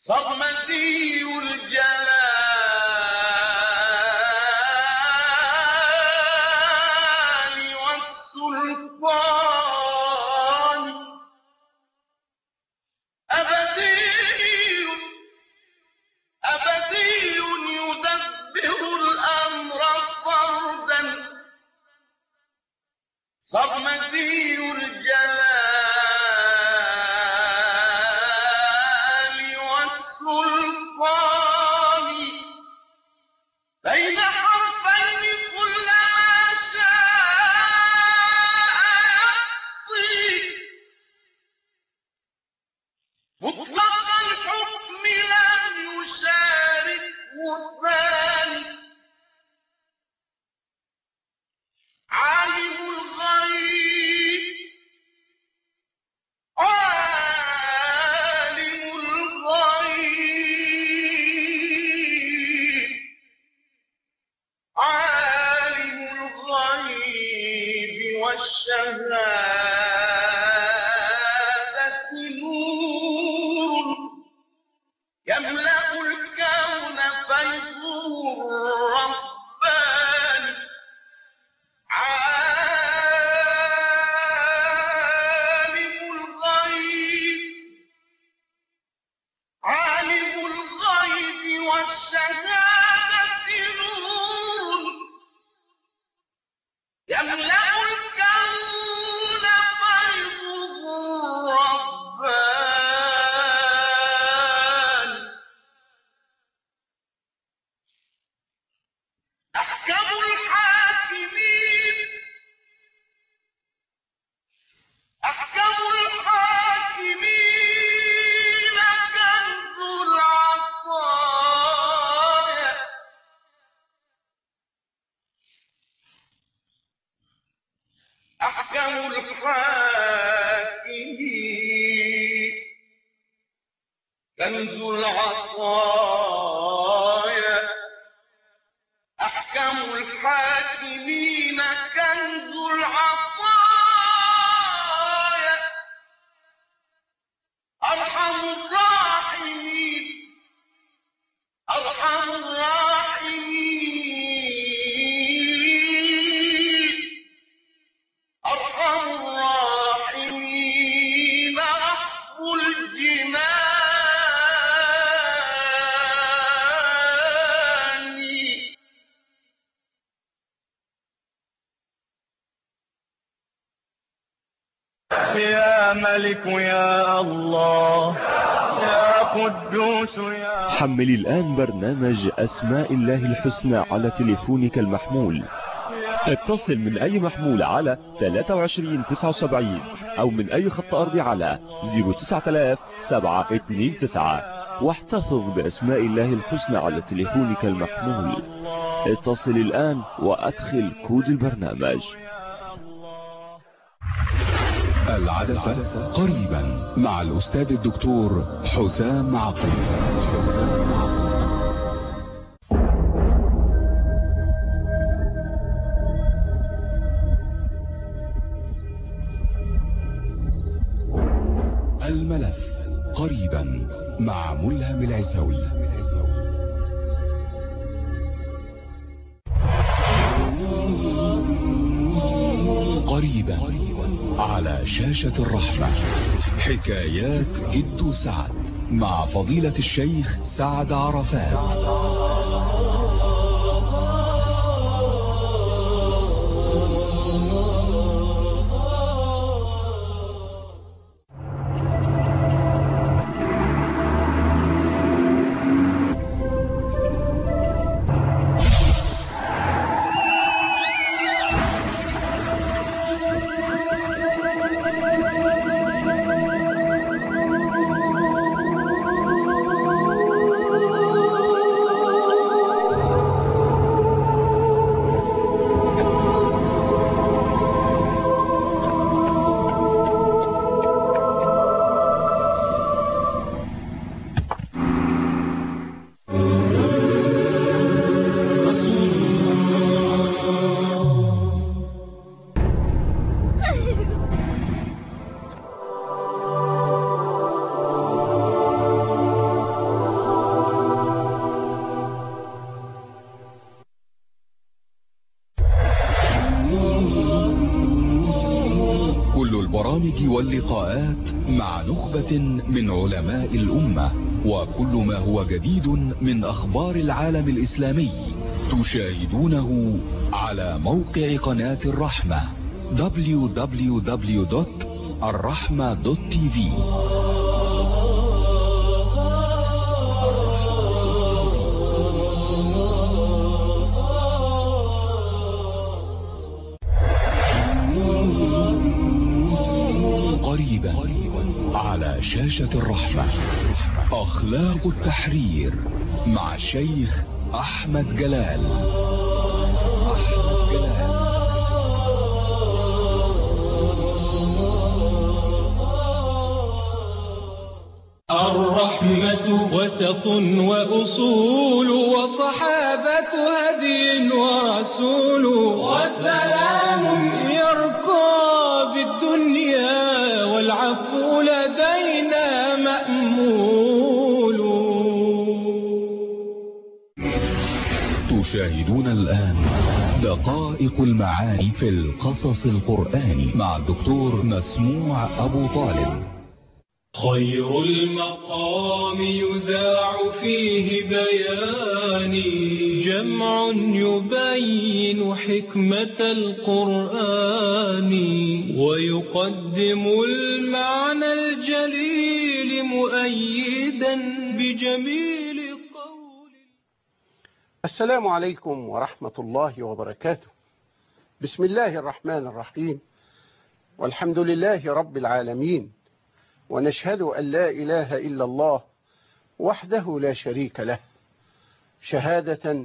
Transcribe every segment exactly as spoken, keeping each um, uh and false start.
صرمدي الجلال والسلطان أبدي أبدي يدبر الأمر فردا صرمدي الجلال والسلطان بين حرفين كلما شاء يقضي مطلق الحكم لم يشاركه ثاني عالم الغيب عالم الغيب عالم الغيب والشهادة نور يملأ الكون فيض الرباني عالم الغيب عالم الغيب والشهادة نور يملأ الكون فيض الرباني أحكم الحاكمين أحكم الحاكمين كنز العطايا أحكم الحاكمين كنز العطايا أحكم الحاكمين كنز العطايا أرحم الراحمين أرحم الراحمين أرحم الراحمين رب الجنان يا ملك يا الله يا قدوس يا حمل الآن برنامج أسماء الله الحسنى على تليفونك المحمول. اتصل من أي محمول على ثلاثة وعشرين تسعة وسبعين أو من أي خط أرضي على صفر تسعة آلاف سبعة اثنين تسعة واحتفظ بأسماء الله الحسنى على تليفونك المحمول. اتصل الآن وأدخل كود البرنامج. العدسة قريبا مع الأستاذ الدكتور حسام عقل. حسام عقل. الملف قريبا مع ملهم العيسوي. قريبا على شاشة الرحمة حكايات جد سعد مع فضيلة الشيخ سعد عرفات. البرامج واللقاءات مع نخبة من علماء الأمة، وكل ما هو جديد من أخبار العالم الإسلامي تشاهدونه على موقع قناة الرحمة دبليو دبليو دبليو دوت الرحمة دوت تي في. قريبا على شاشة الرحمة أخلاق التحرير مع الشيخ أحمد جلال. أحمد جلال. الرحمة وسط وأصول وصحابة هدي ورسول وسلام يرقى بالدنيا والعفو لدينا مأمول. تشاهدون الآن دقائق المعاني في القصص القرآني مع الدكتور مسموع أبو طالب. خير المقام يذاع فيه بياني جمع يبين حكمة القرآن ويقدم المعنى الجليل مؤيدا بجميل قول. السلام عليكم ورحمة الله وبركاته. بسم الله الرحمن الرحيم، والحمد لله رب العالمين، ونشهد أن لا إله إلا الله وحده لا شريك له، شهادة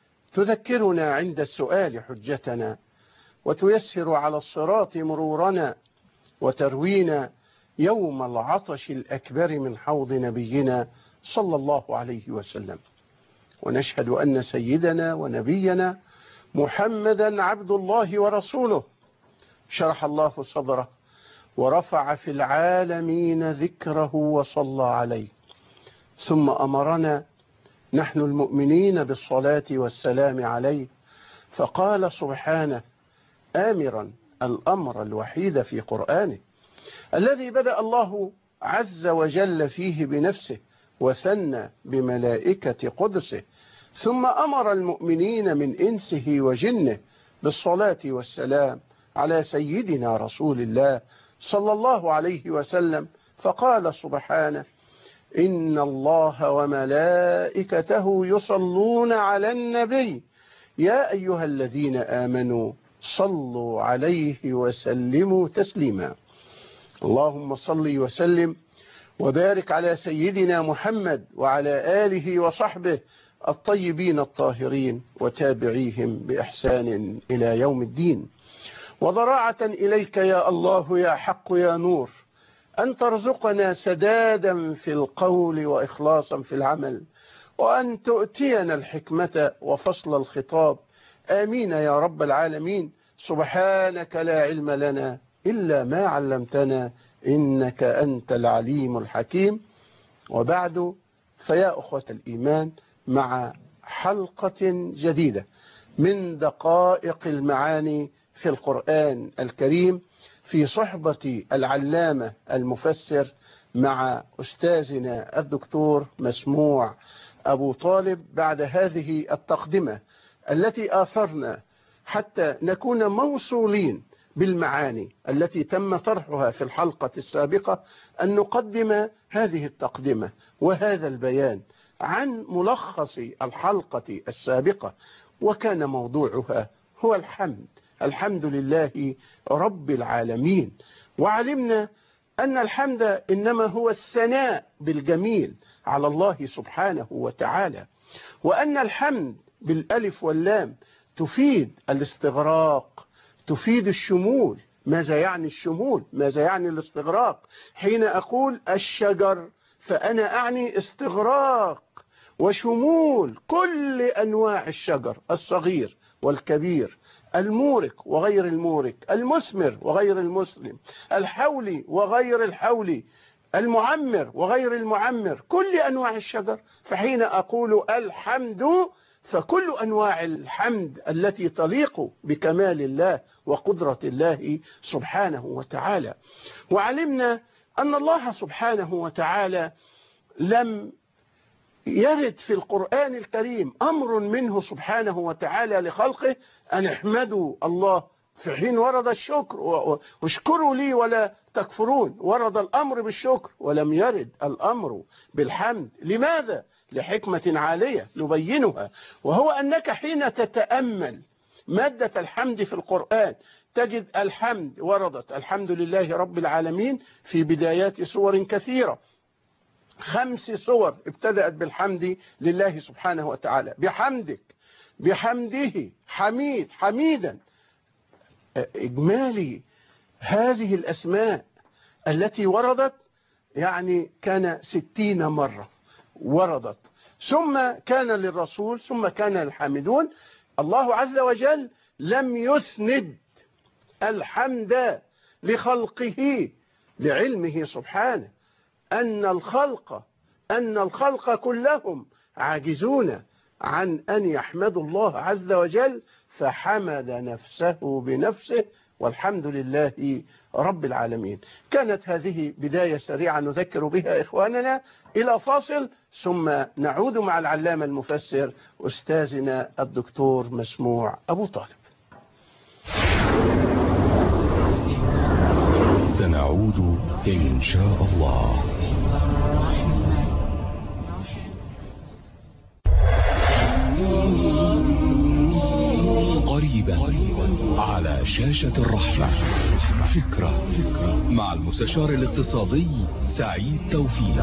تذكرنا عند السؤال حجتنا، وتيسر على الصراط مرورنا، وتروينا يوم العطش الأكبر من حوض نبينا صلى الله عليه وسلم. ونشهد أن سيدنا ونبينا محمدا عبد الله ورسوله، شرح الله صدره ورفع في العالمين ذكره وصلى عليه، ثم أمرنا نحن المؤمنين بالصلاة والسلام عليه، فقال سبحانه آمرا الأمر الوحيد في قرآنه الذي بدأ الله عز وجل فيه بنفسه وثنى بملائكة قدسه، ثم أمر المؤمنين من إنسه وجنه بالصلاة والسلام على سيدنا رسول الله صلى الله عليه وسلم، فقال سبحانه إن الله وملائكته يصلون على النبي يا أيها الذين آمنوا صلوا عليه وسلموا تسليما. اللهم صل وسلم وبارك على سيدنا محمد وعلى آله وصحبه الطيبين الطاهرين وتابعيهم بإحسان إلى يوم الدين. وضراعة إليك يا الله يا حق يا نور أن ترزقنا سدادا في القول وإخلاصا في العمل، وأن تؤتينا الحكمة وفصل الخطاب، آمين يا رب العالمين. سبحانك لا علم لنا إلا ما علمتنا إنك أنت العليم الحكيم. وبعد، فيا أخوة الإيمان، مع حلقة جديدة من دقائق المعاني في القرآن الكريم في صحبة العلامة المفسر مع أستاذنا الدكتور مسموع أبو طالب. بعد هذه التقدمة التي آثرنا حتى نكون موصولين بالمعاني التي تم طرحها في الحلقة السابقة، أن نقدم هذه التقدمة وهذا البيان عن ملخص الحلقة السابقة، وكان موضوعها هو الحمد. الحمد لله رب العالمين. وعلمنا أن الحمد إنما هو الثناء بالجميل على الله سبحانه وتعالى، وأن الحمد بالألف واللام تفيد الاستغراق، تفيد الشمول. ماذا يعني الشمول؟ ماذا يعني الاستغراق؟ حين أقول الشجر فأنا أعني استغراق وشمول كل أنواع الشجر، الصغير والكبير، المورك وغير المورك، المثمر وغير المسلم، الحولي وغير الحولي، المعمر وغير المعمر، كل أنواع الشجر. فحين أقول الحمد فكل أنواع الحمد التي تليق بكمال الله وقدرة الله سبحانه وتعالى. وعلمنا أن الله سبحانه وتعالى لم يرد في القرآن الكريم أمر منه سبحانه وتعالى لخلقه أن احمدوا الله، في حين ورد الشكر واشكروا لي ولا تكفرون، ورد الأمر بالشكر ولم يرد الأمر بالحمد. لماذا؟ لحكمة عالية نبينها، وهو أنك حين تتأمل مادة الحمد في القرآن تجد الحمد وردت الحمد لله رب العالمين في بدايات سور كثيرة، خمس سور ابتدأت بالحمد لله سبحانه وتعالى، بحمدك، بحمده، حميد، حميدا. إجمالي هذه الأسماء التي وردت يعني كان ستين مرة وردت، ثم كان للرسول، ثم كان للحامدون. الله عز وجل لم يسند الحمد لخلقه لعلمه سبحانه أن الخلق أن الخلق كلهم عاجزون عن أن يحمدوا الله عز وجل، فحمد نفسه بنفسه والحمد لله رب العالمين. كانت هذه بداية سريعة نذكر بها إخواننا إلى فاصل، ثم نعود مع العلامة المفسر أستاذنا الدكتور مسموع أبو طالب. سنعود إن شاء الله. قريبا على شاشة الرحمة فكرة فكرة مع المستشار الاقتصادي سعيد توفيق.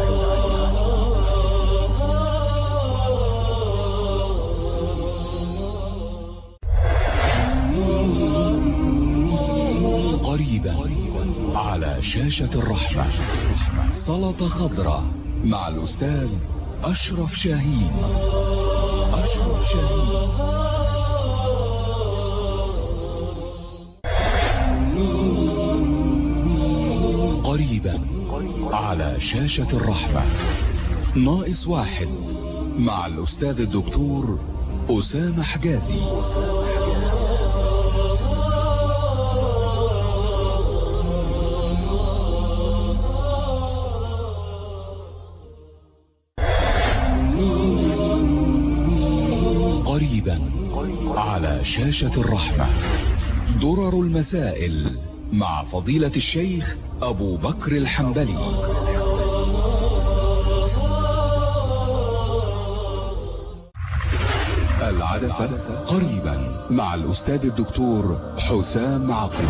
قريبا على شاشة الرحمة سلطة خضراء مع الأستاذ أشرف شاهين. أشرف شاهين قريبا على شاشة الرحمة ناقص واحد مع الأستاذ الدكتور أسامة حجازي. قريبا على شاشة الرحمة درر المسائل مع فضيلة الشيخ أبو بكر الحنبلي. العدسة قريبا مع الأستاذ الدكتور حسام عقل.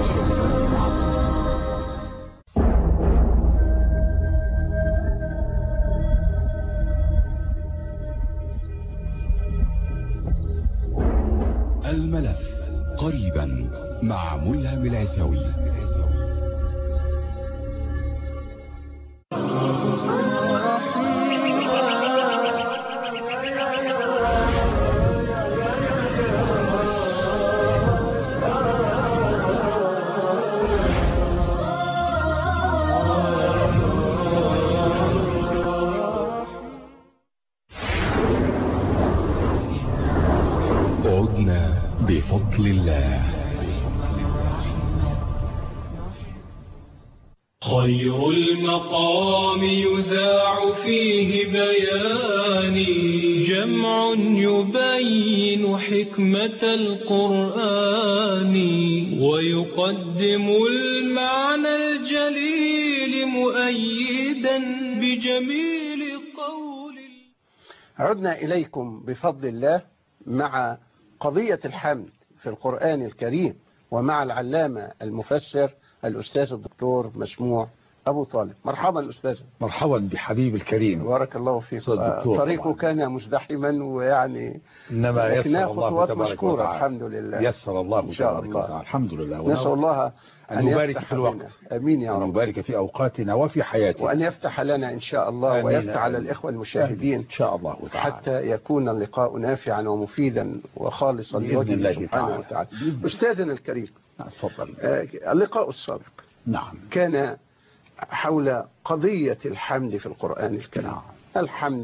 الملف قريبا مع ملهم العيساوي. عدنا بفضل الله. خير المقام يذاع فيه بياني جمع يبين حكمة القرآن ويقدم المعنى الجليل مؤيدا بجميل قول. عدنا إليكم بفضل الله مع قضية الحمد في القرآن الكريم ومع العلامة المفسر الأستاذ الدكتور مسموع أبو طالب. مرحبا أستاذ. مرحبا بحبيب الكريم. بارك الله فيك. طريقه كان مزدحما ويعني إنما يسر الله تبارك وتعالى. الحمد لله. يسر الله إن شاء الله. الحمد لله. نسأل الله أن يبارك في الوقت. أمين يا رب. أن يبارك في أوقاتنا وفي حياتنا. وأن يفتح لنا إن شاء الله ويفتح على الإخوة المشاهدين إن شاء الله تعالى. حتى يكون اللقاء نافعا ومفيدا وخالصا بإذن الله سبحانه وتعالى. أستاذنا الكريم. تفضل. اللقاء السابق نعم كان حول قضية الحمد في القرآن الكريم. نعم. الحمد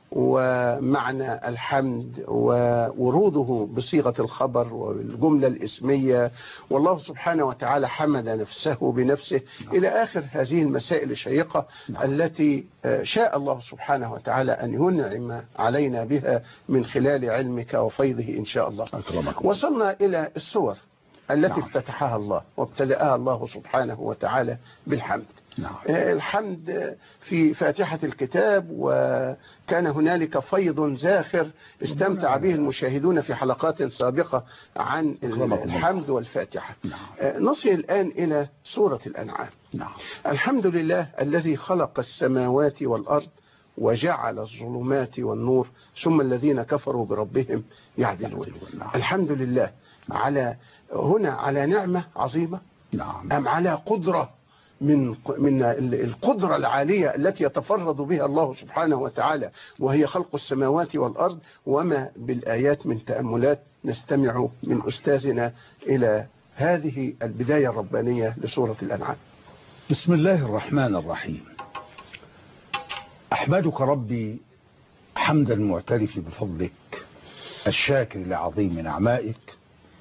ومعنى الحمد ووروده بصيغة الخبر والجملة الاسمية، والله سبحانه وتعالى حمد نفسه بنفسه إلى آخر هذه المسائل الشيقة التي شاء الله سبحانه وتعالى أن ينعم علينا بها من خلال علمك وفيضه إن شاء الله. وصلنا إلى السور التي نعم. افتتحها الله وابتدأها الله سبحانه وتعالى بالحمد. نعم. الحمد في فاتحة الكتاب، وكان هنالك فيض زاخر استمتع به المشاهدون في حلقات سابقة عن الحمد والفاتحة. نعم. نصل الآن إلى سورة الأنعام. نعم. الحمد لله الذي خلق السماوات والأرض وجعل الظلمات والنور ثم الذين كفروا بربهم يعدلون. نعم. الحمد لله على هنا على نعمة عظيمة، نعم. أم على قدرة من من القدرة العالية التي يتفرد بها الله سبحانه وتعالى، وهي خلق السماوات والأرض. وما بالآيات من تأملات نستمع من أستاذنا إلى هذه البداية الربانية لسورة الأنعام. بسم الله الرحمن الرحيم. أحمدك ربي حمدا المعترف بفضلك الشاكر لعظيم نعمائك،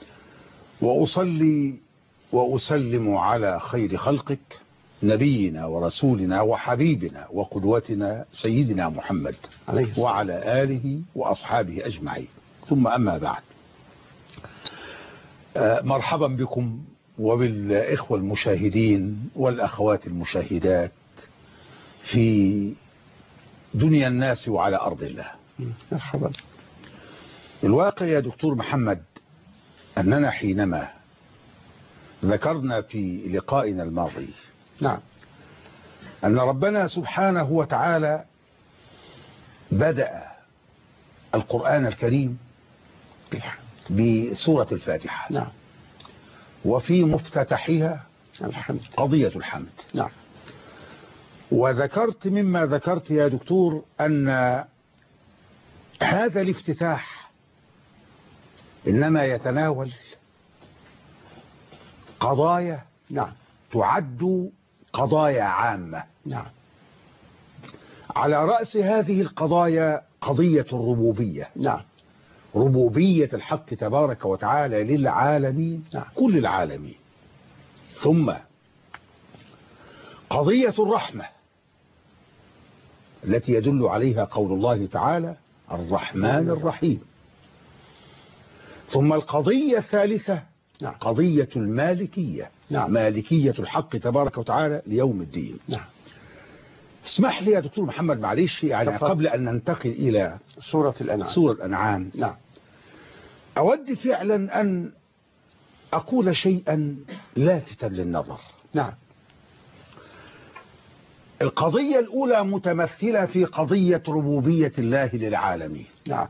وأصلي وأسلم على خير خلقك نبينا ورسولنا وحبيبنا وقدوتنا سيدنا محمد وعلى آله وأصحابه أجمعين، ثم أما بعد. مرحبا بكم وبالإخوة المشاهدين والأخوات المشاهدات في دنيا الناس وعلى أرض الله. مرحبا. الواقع يا دكتور محمد أننا حينما ذكرنا في لقائنا الماضي نعم أن ربنا سبحانه وتعالى بدأ القرآن الكريم بسورة الفاتحة. نعم. وفي مفتتحها الحمد قضية الحمد. نعم. وذكرت مما ذكرت يا دكتور أن هذا الافتتاح إنما يتناول قضايا نعم تعد قضايا عامة. نعم. على رأس هذه القضايا قضية الربوبية. نعم. ربوبية الحق تبارك وتعالى للعالمين. نعم. كل العالمين. ثم قضية الرحمة التي يدل عليها قول الله تعالى الرحمن الرحيم. ثم القضية الثالثة نعم. قضية المالكية. نعم. مالكية الحق تبارك وتعالى ليوم الدين. نعم. اسمح لي يا دكتور محمد معلش يعني تفضل. قبل أن ننتقل إلى سورة الأنعام سورة الأنعام نعم. أود فعلا أن أقول شيئا لافتا للنظر. نعم. القضية الأولى متمثلة في قضية ربوبية الله للعالمين. نعم.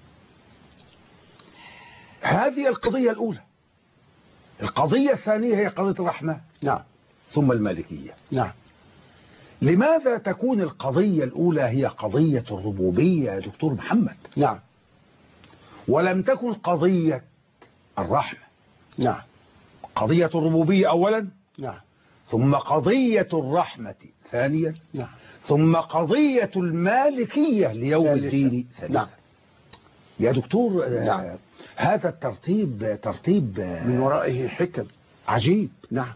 هذه القضية الأولى. القضية الثانية هي قضية الرحمة. نعم. ثم المالكية. نعم. لماذا تكون القضية الأولى هي قضية الربوبية يا دكتور محمد؟ نعم. ولم تكن قضية الرحمة؟ نعم. قضية الربوبية أولا. نعم. ثم قضية الرحمة ثانيا. نعم. ثم قضية المالكية ليوم ثالثا. الدين ثالثا. نعم. يا دكتور نعم. هذا الترتيب ترتيب من ورائه حكم عجيب. نعم.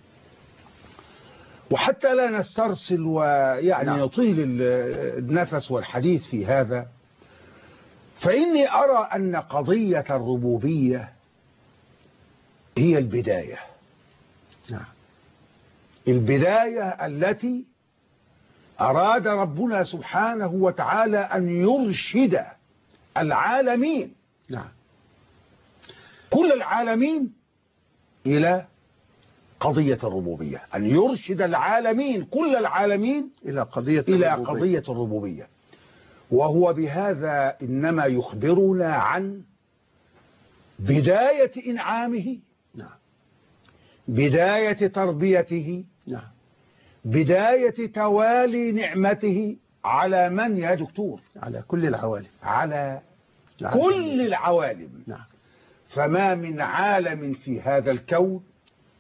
وحتى لا نسترسل ويعني نعم. يطيل النفس والحديث في هذا، فإني أرى أن قضية الربوبية هي البداية. نعم. البداية التي أراد ربنا سبحانه وتعالى أن يرشد العالمين. نعم. كل العالمين إلى قضية الربوبية، أن يرشد العالمين كل العالمين إلى قضية إلى الربوبية. قضية الربوبية. وهو بهذا إنما يخبرنا عن بداية إنعامه. نعم. بداية تربيته. نعم. بداية توالي نعمته على من يا دكتور؟ على كل العوالم. على العالم. كل العوالم. نعم. فما من عالم في هذا الكون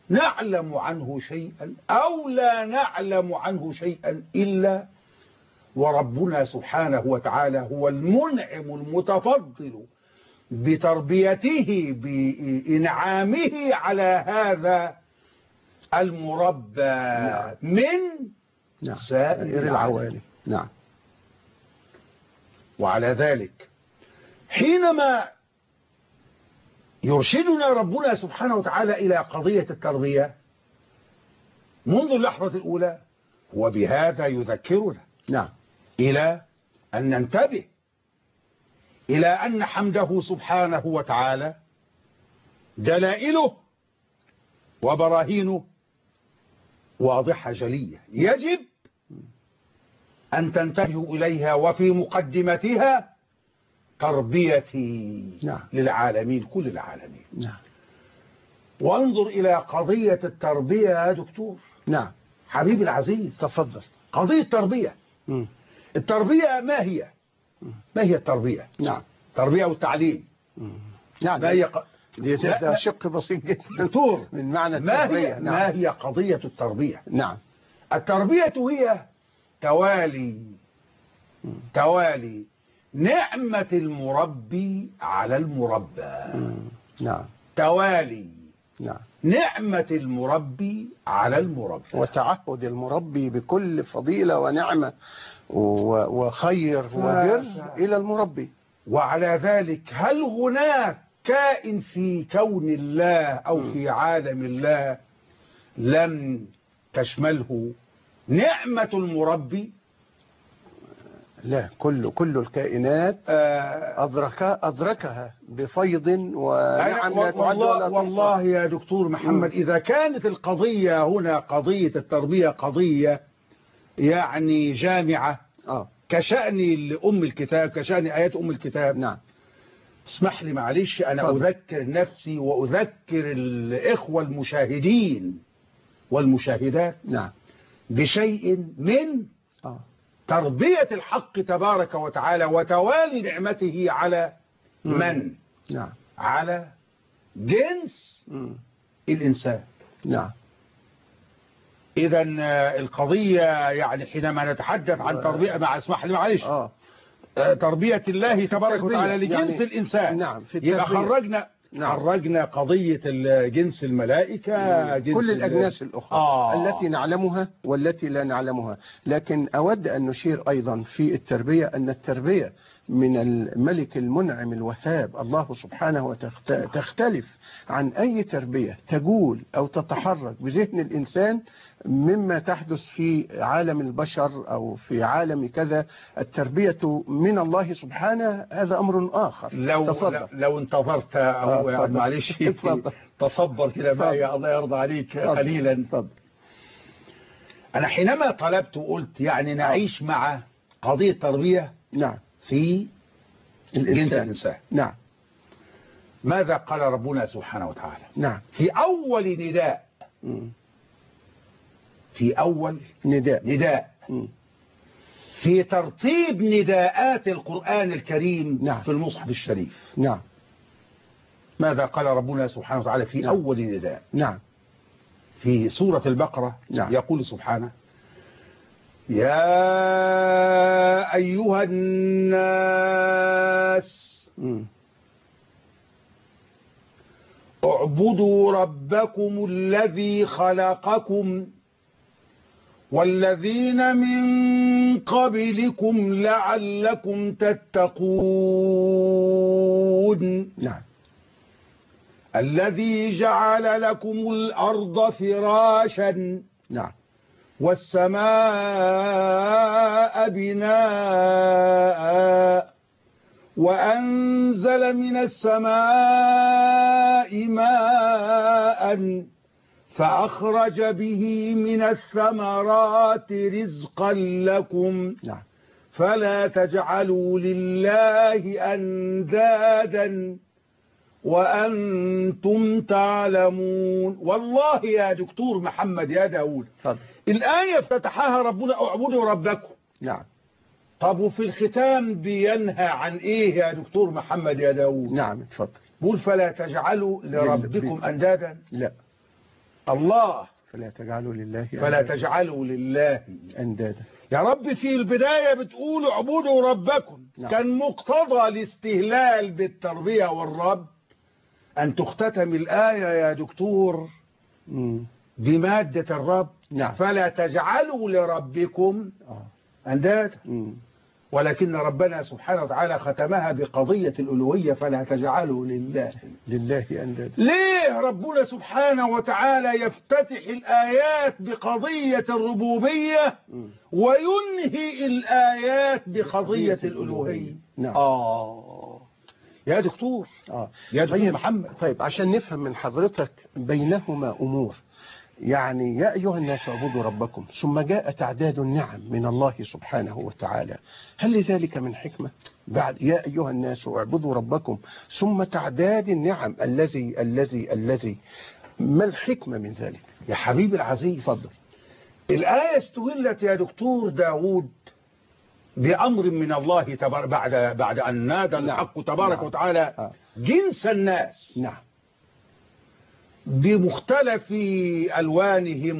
نعلم عنه شيئا أو لا نعلم عنه شيئا إلا وربنا سبحانه وتعالى هو المنعم المتفضل بتربيته بإنعامه على هذا المربى نعم. من نعم. سائر العوالم. نعم. وعلى ذلك حينما يرشدنا ربنا سبحانه وتعالى إلى قضية التربية منذ اللحظة الأولى وبهذا يذكرنا نعم. إلى أن ننتبه إلى أن حمده سبحانه وتعالى دلائله وبراهينه واضحة جلية يجب أن تنتبهوا إليها، وفي مقدمتها تربيتي نعم. للعالمين كل العالمين. نعم. وانظر إلى قضية التربية يا دكتور. نعم. حبيبي العزيز تفضل. قضية التربية. م. التربية ما هي؟ ما هي التربية؟ نعم. تربية والتعليم. م. نعم. ما هي ق... دي ده شق بسيط جدا دكتور من معنى ما التربية. هي نعم. ما هي قضية التربية؟ نعم. التربية هي توالي م. توالي نعمة المربي على المربى. م. نعم. توالي نعم. نعمة المربي على المربى وتعهد المربي بكل فضيلة ونعمة وخير وبر إلى المربي. وعلى ذلك هل هناك كائن في كون الله أو في عالم الله لم تشمله نعمة المربي؟ لا، كل كل الكائنات أدرك أدركها بفيض ونعم لا تعد ولا والله, تحصى. والله يا دكتور محمد م. إذا كانت القضية هنا قضية التربية قضية يعني جامعة آه. كشأن لأم الكتاب، كشأن آيات أم الكتاب. نعم. اسمح لي معلش أنا فضل. أذكر نفسي وأذكر الإخوة المشاهدين والمشاهدات نعم. بشيء من آه. تربية الحق تبارك وتعالى وتوالي نعمته على من؟ نعم. على جنس م. الإنسان. نعم. إذا القضية يعني حينما نتحدث عن تربية مع اسمح لي معلش آه. تربية الله تبارك وتعالى لجنس يعني الإنسان. نعم. في يبقى خرجنا نعم. خرجنا قضية جنس الملائكة، جنس كل الأجناس الأخرى آه. التي نعلمها والتي لا نعلمها. لكن أود أن نشير أيضا في التربية أن التربية من الملك المنعم الوهاب الله سبحانه وتعالى تختلف عن أي تربية تجول أو تتحرك بذهن الإنسان مما تحدث في عالم البشر أو في عالم كذا. التربية من الله سبحانه هذا أمر آخر. لو تفضل. لو انتظرت أو آه معلش تصبر كده معي الله يرضى عليك قليلا. تفضل. أنا حينما طلبت وقلت يعني نعيش آه. مع قضية تربية نعم في الإنسان. جنس الإنسان. نعم. ماذا قال ربنا سبحانه وتعالى؟ نعم. في أول نداء م. في أول نداء نداء م. في ترتيب نداءات القرآن الكريم نعم. في المصحف الشريف. نعم. ماذا قال ربنا سبحانه وتعالى في نعم. أول نداء؟ نعم. في سورة البقرة. نعم. يقول سبحانه يا أيها الناس م. اعبدوا ربكم الذي خلقكم والذين من قبلكم لعلكم تتقون. نعم. الذي جعل لكم الأرض فراشا نعم. والسماء بناء وأنزل من السماء ماء فأخرج به من الثمرات رزقا لكم نعم. فلا تجعلوا لله أندادا وأنتم تعلمون. والله يا دكتور محمد يا داود فضل. الآية افتتحها ربنا اعبدوا ربكم. نعم. طب وفي الختام بينهى عن ايه يا دكتور محمد يا داود؟ نعم اتفضل. قول فلا تجعلوا لربكم أندادا. لا. الله فلا تجعلوا لله فلا تجعلوا لله أندادا. يا رب في البداية بتقول اعبدوا ربكم. نعم. كان مقتضى الاستهلال بالتربية والرب أن تختتم الآية يا دكتور مم. بمادة الرب. نعم. فلا تجعلوا لربكم آه. أندادا، مم. ولكن ربنا سبحانه وتعالى ختمها بقضية الألوهية فلا تجعلوا لله. لله أندادا. ليه ربنا سبحانه وتعالى يفتتح الآيات بقضية الربوبية مم. وينهي الآيات بقضية الألوهية؟ نعم. آه يا دكتور آه. يا دكتور طيب محمد. طيب عشان نفهم من حضرتك بينهما أمور، يعني يا أيها الناس اعبدوا ربكم ثم جاء تعداد النعم من الله سبحانه وتعالى، هل لذلك من حكمة؟ بعد يا أيها الناس اعبدوا ربكم ثم تعداد النعم الذي الذي الذي ما الحكمة من ذلك؟ يا حبيبي العزيز تفضل. الآية استهلت يا دكتور داود بأمر من الله تبارك بعد بعد أن نادى الحق تبارك نعم. وتعالى آه. جنس الناس نعم. بمختلف ألوانهم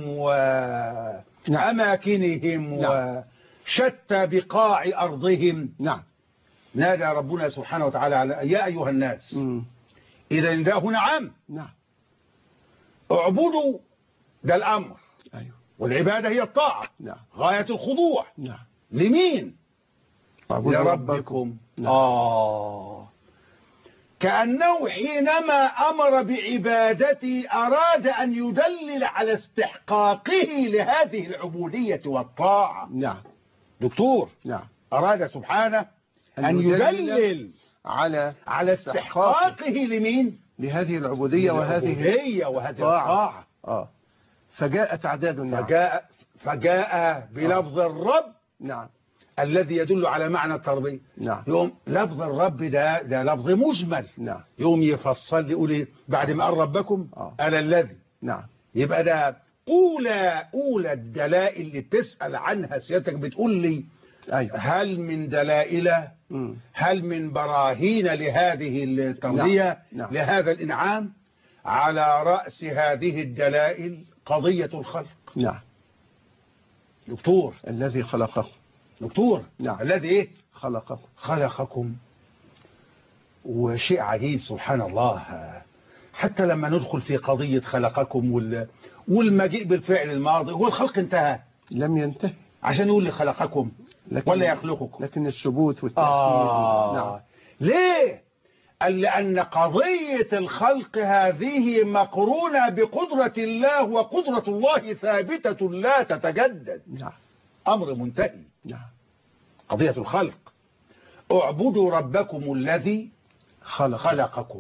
وأماكنهم نعم. وشتى بقاع أرضهم. نعم. نادى ربنا سبحانه وتعالى على يا أيها الناس. مم. إذا ده نعم نعم. اعبدوا، ده الأمر، أيوه. والعبادة هي الطاعة. نعم. غاية الخضوع. نعم. لمين؟ اعبدوا لربكم. نعم. آه كأنه حينما أمر بعبادتي أراد أن يدلل على استحقاقه لهذه العبودية والطاعة. نعم. دكتور نعم. أراد سبحانه أن, أن يدلل, يدلل على على استحقاقه لمين؟ لهذه العبودية وهذه العبودية وهذه الطاعة. آه. فجاء تعداد النعم. فجاء, فجاء بلفظ آه. الرب. نعم. الذي يدل على معنى التربية. نعم. يوم لفظ الرب ده ده لفظ مجمل. نعم. يوم يفصل يقول ايه بعد ما قال ربكم آه. أنا الذي. نعم. يبقى ده أولى أولى الدلائل اللي تسأل عنها سيادتك بتقول لي أيوة. هل من دلائل مم. هل من براهين لهذه التربية. نعم. نعم. لهذا الإنعام. على رأس هذه الدلائل قضية الخلق. نعم. دكتور الذي خلقه. دكتور نعم. الذي ايه خلقه. خلقكم. وشيء عجيب سبحان الله، حتى لما ندخل في قضية خلقكم وال... والمجيء بالفعل الماضي، هو الخلق انتهى؟ لم ينتهي عشان يقول لي خلقكم لكن ولا يخلقكم. لكن الثبوت والتأكيد. آه. نعم. ليه؟ قال لأن قضية الخلق هذه مقرونة بقدرة الله، وقدرة الله ثابتة لا تتجدد. نعم. أمر منتهي. نعم. قضية الخلق اعبدوا ربكم الذي خلق. خلقكم.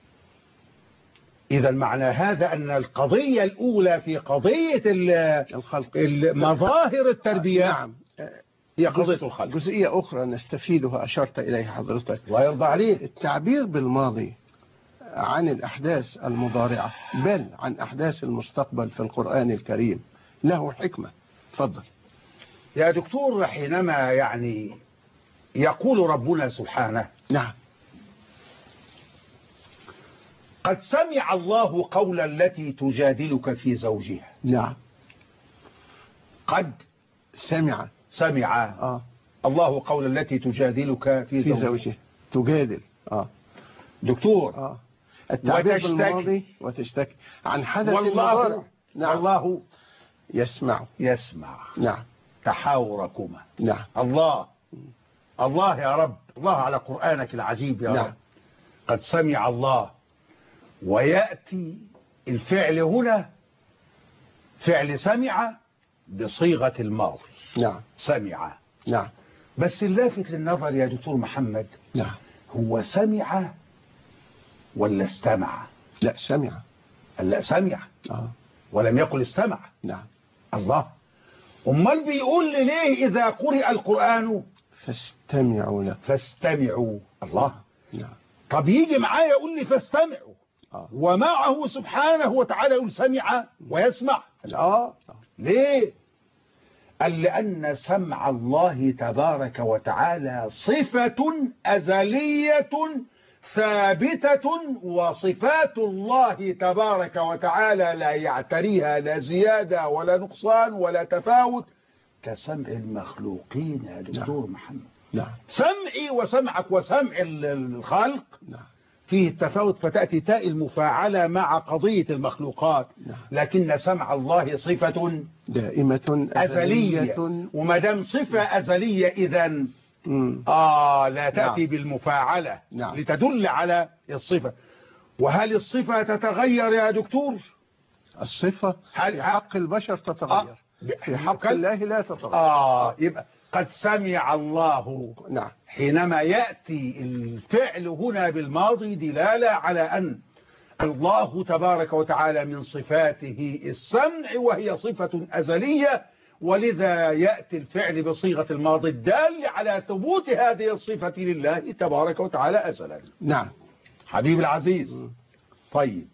إذا معنى هذا أن القضية الأولى في قضية الخلق مظاهر التربية. نعم. هي قضية الخلق. جزئية أخرى نستفيدها أشرت إليها حضرتك، ويرضى عليه التعبير بالماضي عن الأحداث المضارعة بل عن أحداث المستقبل في القرآن الكريم له حكمة. تفضل يا دكتور. حينما يعني يقول ربنا سبحانه نعم قد سمع الله قول التي تجادلك في زوجها. نعم. قد سمع سمع آه. الله قول التي تجادلك في, في زوجها. زوجها تجادل. آه. دكتور آه. التعبير وتشتكي. بالماضي وتشتكي عن حدث والله المضارع. نعم. والله يسمع. يسمع نعم. تحاوركما. نعم. الله الله يا رب، الله على قرآنك العجيب يا نعم. رب. قد سمع الله، ويأتي الفعل هنا فعل سمع بصيغة الماضي. نعم. سمع. نعم. بس اللافت للنظر يا دكتور محمد نعم. هو سمع ولا استمع؟ لا سمع. لا سمع. آه. ولم يقل استمع. نعم. الله. امال بيقول لي ليه إذا قرئ القرآن فاستمعوا له. فاستمعوا؟ الله. نعم. طب يجي معايا يقول لي فاستمعوا آه. ومعه سبحانه وتعالى يقول سمع ويسمع. آه. ليه؟ قال لأن سمع الله تبارك وتعالى صفة أزلية ثابتة، وصفات الله تبارك وتعالى لا يعتريها لا زيادة ولا نقصان ولا تفاوت كسمع المخلوقين يا دكتور نعم. محمد نعم. سمعي وسمعك وسمع الخلق نعم. فيه التفاوت، فتأتي تاء المفاعلة مع قضية المخلوقات. نعم. لكن سمع الله صفة دائمة أزلية, أزلية. وما دام صفة أزلية إذن آه لا تأتي نعم. بالمفاعلة نعم. لتدل على الصفة. وهل الصفة تتغير يا دكتور؟ الصفة في حق البشر تتغير آه. في حق الله لا تتغير. آه يبقى قد سمع الله نعم. حينما يأتي الفعل هنا بالماضي دلالة على أن الله تبارك وتعالى من صفاته السمع، وهي صفة أزلية، ولذا يأتي الفعل بصيغة الماضي الدال على ثبوت هذه الصفة لله تبارك وتعالى أزلا. نعم حبيب العزيز. م. طيب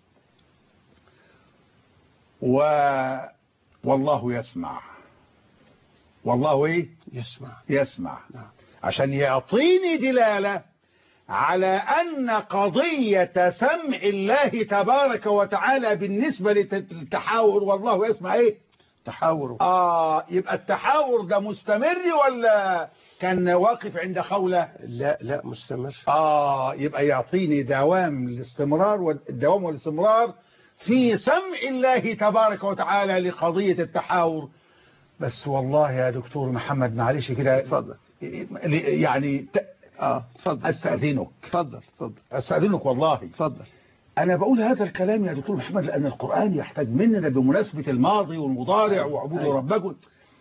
و... والله يسمع. والله ايه؟ يسمع. يسمع. نعم. عشان يعطيني دلالة على أن قضية سمع الله تبارك وتعالى بالنسبة للتحاور والله يسمع ايه؟ تحاور. آه يبقى التحاور ده مستمر ولا كان واقف عند خولة؟ لا لا مستمر. آه يبقى يعطيني دوام الاستمرار والدوام والاستمرار في سمع الله تبارك وتعالى لقضية التحاور. بس والله يا دكتور محمد معلش كده اتفضل يعني ت... اه اتفضل استاذنك اتفضل اتفضل استاذنك والله اتفضل. انا بقول هذا الكلام يا دكتور محمد لان القرآن يحتاج مننا بمناسبة الماضي والمضارع واعبدوا ربكم.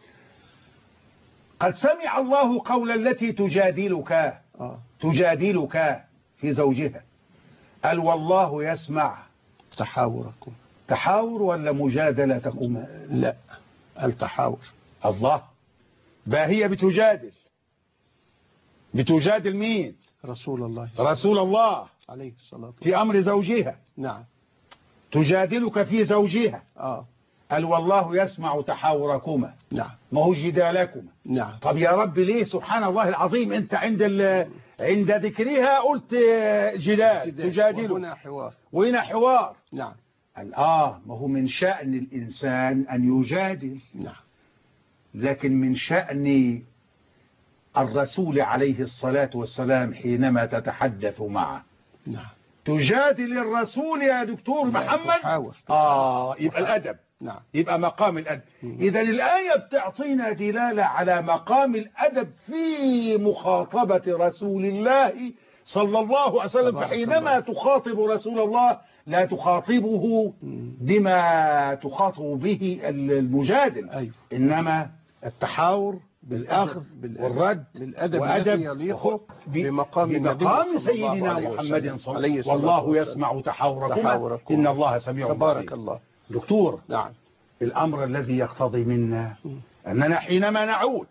قد سمع الله قول التي تجادلك آه. تجادلك في زوجها. قال والله يسمع تحاوركم. تحاور ولا مجادلتكم؟ لا التحاور. الله بقى هي بتجادل. بتجادل مين؟ رسول الله رسول الله عليه الصلاة والسلام في أمر زوجها. نعم. تجادلك في زوجها. آه. قال والله يسمع تحاوركما. نعم. ما هو جدالكما. نعم. طب يا رب ليه سبحان الله العظيم انت عند عند ذكرها قلت جدال تجادل وهنا حوار وهنا حوار. نعم. قال آه ما هو من شأن الإنسان أن يجادل. نعم. لكن من شأن الرسول عليه الصلاة والسلام حينما تتحدث معه. نعم. تجادل الرسول يا دكتور محمد. تحاور. آه يبقى الأدب. نعم. يبقى مقام الأدب. إذا الآية بتعطينا دلالة على مقام الأدب في مخاطبة رسول الله صلى الله عليه وسلم. فحينما تخاطب رسول الله لا تخاطبه بما تخاطب به المجادل. أيوه. إنما التحاور بالأخذ والرد بالأدب الذي يليق بمقام بمقام سيدنا محمد صلى الله عليه وسلم. والله يسمع تحاوركم إن الله سميع بصير. تبارك الله. دكتور. نعم. الأمر الذي يقتضي منا أننا حينما نعود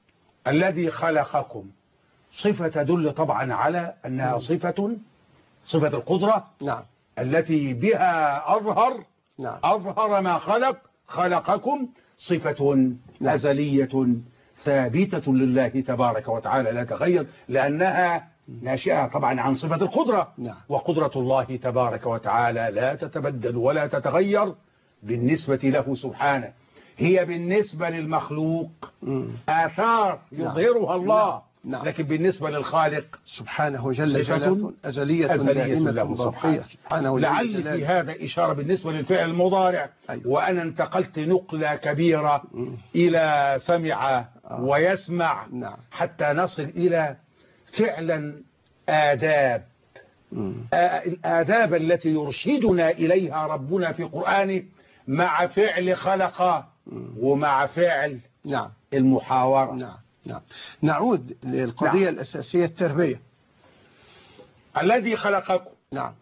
الذي خلقكم صفة تدل طبعا على أنها صفة صفة القدرة. نعم. التي بها أظهر. نعم. أظهر ما خلق خلقكم صفة نعم. أزلية ثابتة لله تبارك وتعالى لا تغير لأنها ناشئة طبعا عن صفة القدرة. نعم. وقدرة الله تبارك وتعالى لا تتبدل ولا تتغير بالنسبة له سبحانه. هي بالنسبة للمخلوق آثار يظهرها الله. نعم. لكن بالنسبة للخالق سبحانه جل جلاله أزلية, أزلية دائمة له سبحانه. سبحانه لعل في هذا إشارة بالنسبة للفعل المضارع. أيوة. وأنا انتقلت نقلة كبيرة م. إلى سمع آه. ويسمع. نعم. حتى نصل إلى فعلا آداب آه الآداب التي يرشدنا إليها ربنا في قرآنه مع فعل خلق ومع فعل نعم. المحاورة. نعم. نعم. نعود للقضية نعم. الأساسية التربية. الذي خلقكم. نعم.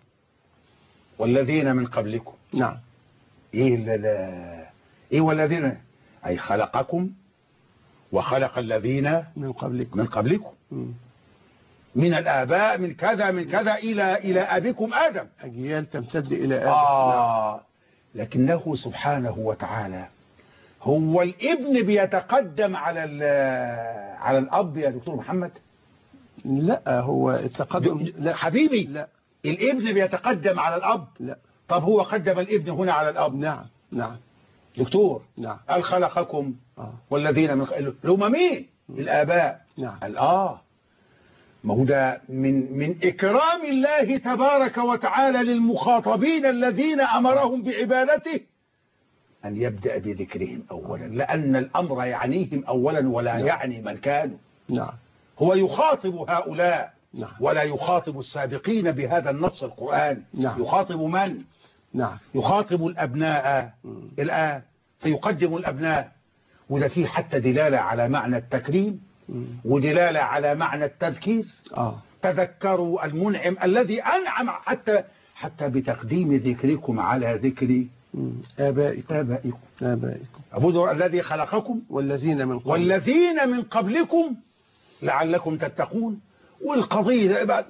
والذين من قبلكم. نعم. إيه لا لا إيه والذين أي خلقكم وخلق الذين من قبلكم من قبلكم م. من الآباء من كذا من كذا إلى إلى أبيكم آدم. أجيال تمتد إلى آدم. آه نعم. لكنه سبحانه وتعالى هو الابن بيتقدم على على الأب يا دكتور محمد. لا هو التقدم لا حبيبي لا الابن بيتقدم على الأب. لا طب هو قدم الابن هنا على الأب. نعم نعم دكتور نعم قال خلقكم آه. والذين من اللي هم مين؟ الآباء. نعم قال آه ما هو ده من من إكرام الله تبارك وتعالى للمخاطبين الذين أمرهم بعبادته أن يبدأ بذكرهم أولا، لأن الأمر يعنيهم أولا ولا نعم. يعني من كانوا. نعم هو يخاطب هؤلاء نعم ولا يخاطب السابقين بهذا النص القرآن. نعم. يخاطب من؟ نعم يخاطب الأبناء مم. الآن فيقدم الأبناء، وده فيه حتى دلالة على معنى التكريم مم. ودلالة على معنى التذكير. آه تذكروا المنعم الذي أنعم حتى حتى بتقديم ذكركم على ذكر مم. آبائكم آبائكم. آبائكم أبو الذي خلقكم والذين من قبل والذين من قبلكم لعلكم تتقون. والقضية بعد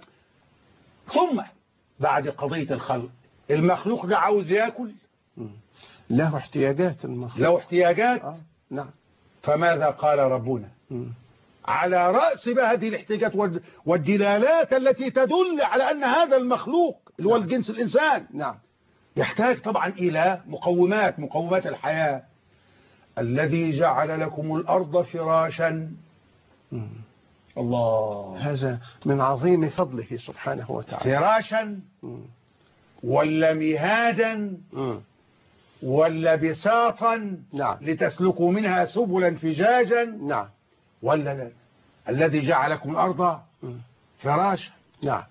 ثم بعد قضية الخلق المخلوق ده عاوز يأكل، مم. له احتياجات المخلوق له احتياجات. آه. نعم فماذا قال ربنا مم. على رأس هذه الاحتياجات والدلالات التي تدل على أن هذا المخلوق اللي هو نعم. الجنس الإنسان نعم يحتاج طبعا إلى مقومات مقومات الحياة. الذي جعل لكم الأرض فراشا. مم. الله. هذا من عظيم فضله سبحانه وتعالى. فراشا مم. ولا مهادا مم. ولا بساطا نعم لتسلكوا منها سبلا فجاجا نعم ولا لا. الذي جعل لكم الأرض مم. فراشا. نعم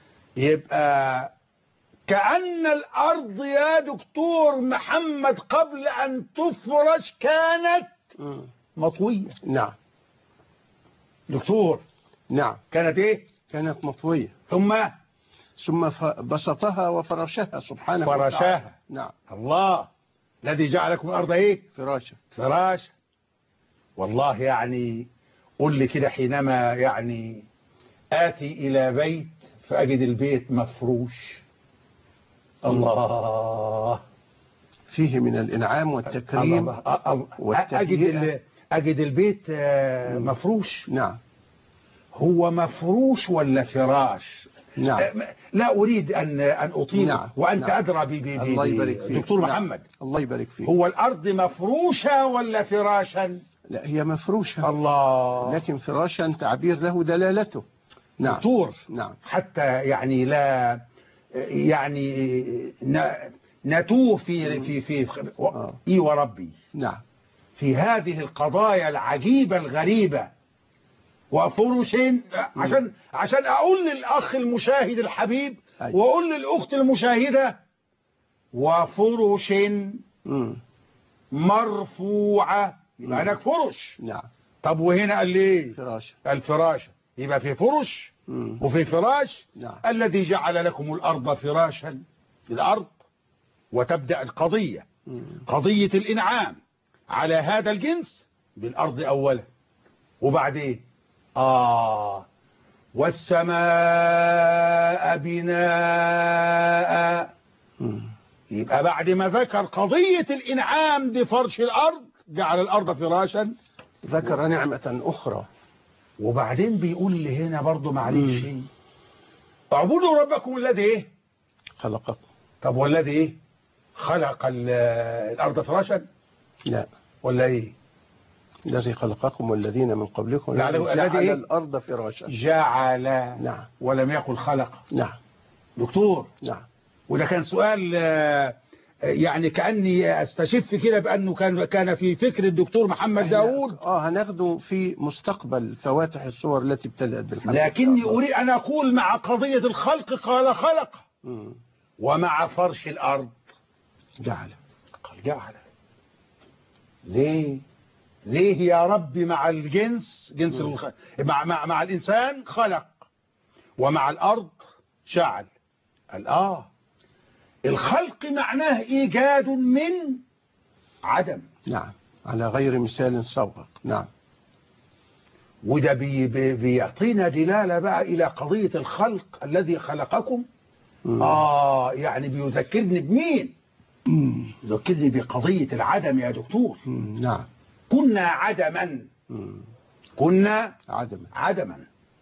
يبقى كأن الأرض يا دكتور محمد قبل أن تفرش كانت مم. مطوية. نعم دكتور نعم كانت إيه؟ كانت مطوية ثم ثم ف- بسطها وفرشها سبحانه فرشاها. وتعالى. نعم الله الذي جعل لكم الأرض إيه؟ فراشا. فراش. والله يعني قل لي كده حينما يعني آتي إلى بيت فأجد البيت مفروش. الله فيه من الإنعام والتكريم الله. أ- أ- والتهيئة. أجد ال- أجد البيت آه، مفروش. نعم هو مفروش ولا فراش؟ نعم آه، لا أريد أن أن أطيل. نعم. وأنت نعم. أدرى بي بي بي الله يبارك فيك دكتور نعم. محمد. الله يبارك فيك. هو الأرض مفروشة ولا فراشا؟ لا هي مفروشة الله. لكن فراشا تعبير له دلالته. نعم دكتور نعم حتى يعني لا يعني ن- نتوه في في في, في آه. إي وربي نعم في هذه القضايا العجيبة الغريبة. وفرش عشان عشان أقول للأخ المشاهد الحبيب أيوة. وأقول للأخت المشاهدة وفرش مم. مرفوعة يبقى هناك فرش. نعم طب وهنا قال ليه فراشا. الفراش؟ يبقى في فرش مم. وفي فراش. نعم الذي جعل لكم الأرض فراشا الأرض. وتبدأ القضية مم. قضية الإنعام على هذا الجنس بالأرض أولا وبعدين آه والسماء بناء. مم. يبقى بعد ما ذكر قضية الإنعام بفرش الأرض جعل الأرض فراشا ذكر نعمة أخرى. وبعدين بيقول لي هنا برضو معلش اعبدوا ربكم الذي ايه خلقكم. طب والذي ايه خلق ال- الأرض فراشا لا ولا ايه الذي خلقكم والذين من قبلكم لا، الذي الذي جعل إيه؟ الأرض فراشا. جعل نعم ولم يقل خلق. نعم دكتور نعم وده كان سؤال آه، يعني كأني استشف كده بأنه كان كان في فكر الدكتور محمد داوود. اه هناخده في مستقبل فواتح الصور التي ابتدأت بالحمد. لكني أريد أن أقول مع قضية الخلق قال خلق مم. ومع فرش الأرض جعل. قال جعل. ليه ليه يا رب مع الجنس جنس الخ... مع, مع مع الإنسان خلق ومع الأرض جعل. قال آه الخلق معناه إيجاد من عدم. نعم على غير مثال سابق. نعم وده بي بي بيعطينا دلالة بقى إلى قضية الخلق الذي خلقكم. مم. آه يعني بيذكرني بمين مم. يذكرني بقضية العدم يا دكتور. مم. نعم كنا عدما مم. كنا عدم. عدما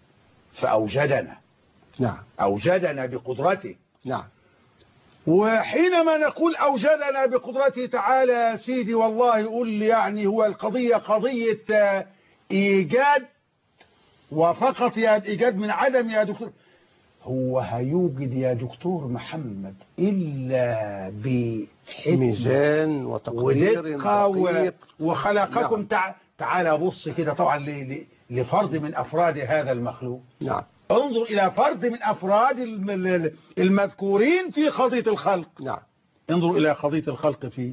فأوجدنا. نعم. أوجدنا بقدرته. نعم. وحينما نقول أوجدنا بقدرته تعالى يا سيدي، والله يقول لي يعني هو القضية قضية إيجاد وفقط يا إيجاد من عدم يا دكتور. هو هيوجد يا دكتور محمد إلا بميزان وتقدير ودقة وخلقكم. نعم. تع... تعالى بص كده طبعا ل... ل... لفرد من أفراد هذا المخلوق. نعم. انظر إلى فرد من أفراد المذكورين في قضية الخلق. نعم. انظر إلى قضية الخلق فيه،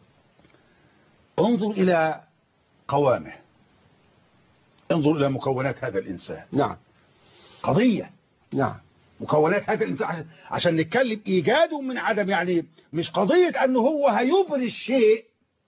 انظر إلى قوامه، انظر إلى مكونات هذا الإنسان. نعم. قضية. نعم. مكونات هذا الإنسان عشان نتكلم إيجاده من عدم، يعني مش قضية أنه هو هيبرز شيء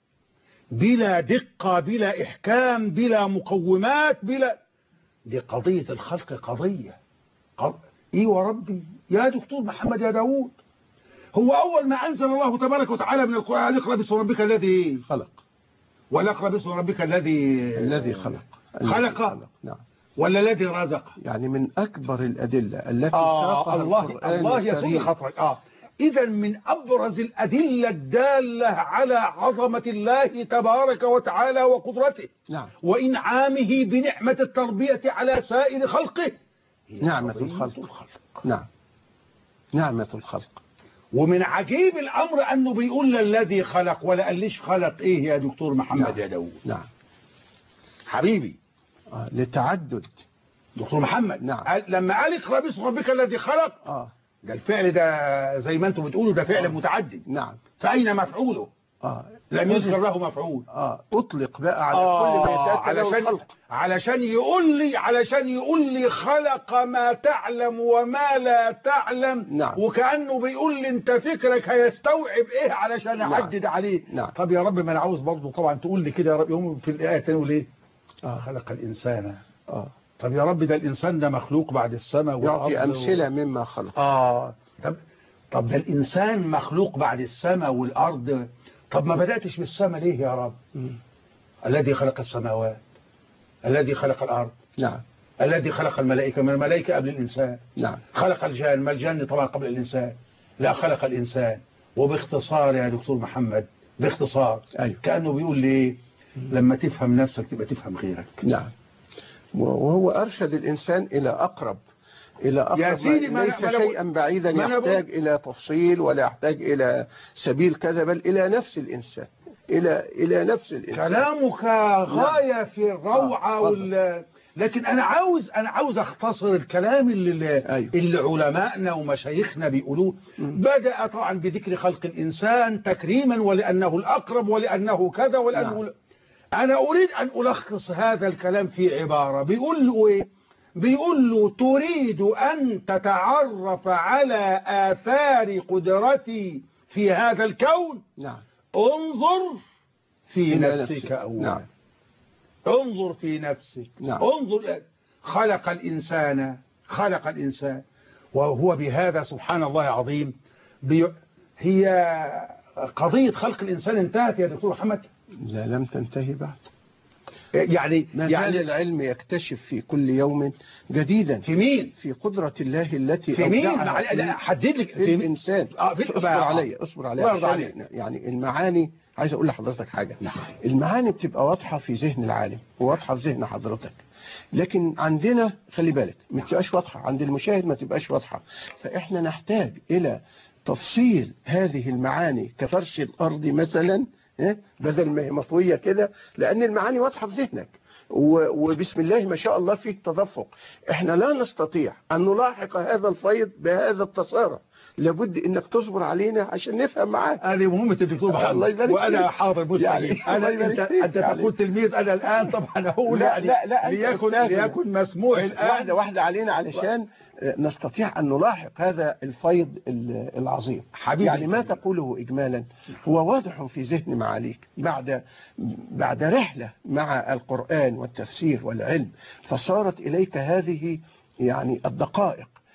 بلا دقة بلا إحكام بلا مقومات بلا، دي قضية الخلق قضية قض... إيه وربي يا دكتور محمد يا داود، هو أول ما أنزل الله تبارك وتعالى من القرآن اقرأ باسم ربك الذي خلق، ولا اقرأ باسم ربك الذي الذي خلق خلق, خلق. نعم. ولا الذي رزق. يعني من أكبر الأدلة التي آه ساقها الله القرآن الله يسوي خطرك. آه إذا من أبرز الأدلة الدالة على عظمة الله تبارك وتعالى وقدرته. نعم. وإنعامه بنعمة التربية على سائر خلقه، نعمة الخلق. الخلق. نعم. نعمة الخلق. ومن عجيب الأمر أنه بيقول الذي خلق، ولا قال ليش خلق إيه يا دكتور محمد. نعم. يا داود. نعم حبيبي. آه لتعدد دكتور محمد. نعم. لما قال اقرأ باسم ربك الذي خلق، آه ده الفعل ده زي ما انتم بتقولوا ده فعل آه. متعدد. نعم. فأين مفعوله؟ آه لم يذكر له مفعول. آه أطلق بقى على آه. كل ما يتأتى علشان الخلق، علشان يقول لي علشان يقول لي خلق ما تعلم وما لا تعلم. نعم. وكأنه بيقول لي انت فكرك هيستوعب ايه علشان نعم. احدد عليه. نعم. طب يا رب ما انا عاوز برضه طبعا تقول لي كده يا رب، يوم في الآية تقول ايه؟ آه. خلق الإنسان. آه طب يا رب ده الإنسان ده مخلوق بعد السماء والأرض. يعطي أمثلة و... مما خلق. آه طب طب ده الإنسان مخلوق بعد السماء والأرض، طب ما بدأتش بالسماء ليه يا رب؟ م. الذي خلق السماوات، الذي خلق الأرض. نعم. الذي خلق الملائكة، ما الملائكة قبل الإنسان. نعم. خلق الجان، ما الجان طبعا قبل الإنسان. لا خلق الإنسان. وباختصار يا دكتور محمد باختصار. أيوه. كأنه بيقول لي لما تفهم نفسك تبقى تفهم غيرك. نعم. وهو أرشد الإنسان إلى أقرب إلى أقرب يا سيدي ما ليس ما شيئا بعيدا يحتاج إلى تفصيل ولا يحتاج إلى سبيل كذا، بل إلى نفس الإنسان، إلى إلى نفس الإنسان. كلامك غاية في الروعة. آه. وال... لكن أنا عاوز أنا عاوز أختصر الكلام اللي أيوه. اللي علمائنا ومشايخنا بيقولوه. بدأ طبعا بذكر خلق الإنسان تكريما ولأنه الأقرب ولأنه كذا ولأنه. نعم. أنا أريد أن ألخص هذا الكلام في عبارة. بيقول له إيه؟ بيقول له تريد أن تتعرف على آثار قدرتي في هذا الكون. نعم. انظر في نفسك أولا. نعم. انظر في نفسك. نعم. انظر. خلق الإنسان خلق الإنسان وهو بهذا سبحان الله عظيم. بي... هي قضية خلق الإنسان انتهت يا دكتور محمد؟ لا لم تنتهي بعد. يعني ما يعني زال العلم يكتشف في كل يوم جديدا. في مين؟ في قدرة الله التي في مين؟ حدد لك في, في الإنسان. آه في اصبر علي اصبر علي يعني المعاني. عايز أقول لحضرتك حاجة. نعم. المعاني بتبقى واضحة في ذهن العالم وواضحة في ذهن حضرتك، لكن عندنا خلي بالك ما تبقاش واضحة عند المشاهد، ما تبقاش واضحة. فإحنا نحتاج إلى تفصيل هذه المعاني كفرش الأرض مثلا، بدل ما هي مطوية كده، لأن المعاني واضحة في ذهنك وبسم الله ما شاء الله فيه تدفق. احنا لا نستطيع أن نلاحق هذا الفيض بهذا التسارع، لابد انك تصبر علينا عشان نفهم معاك. انا مهمة الدكتور محمد وانا حاضر مستعد. يعني انا انت انت يعني تقول تلميذ، انا الان طبعا اقول لا لا, لا ليكن ليكن مسموع الان واحده واحده علينا علشان نستطيع أن نلاحق هذا الفيض العظيم. حبيبي يعني ما تقوله إجمالا هو واضح في ذهن معاليك بعد بعد رحلة مع القرآن والتفسير والعلم، فصارت إليك هذه يعني الدقائق.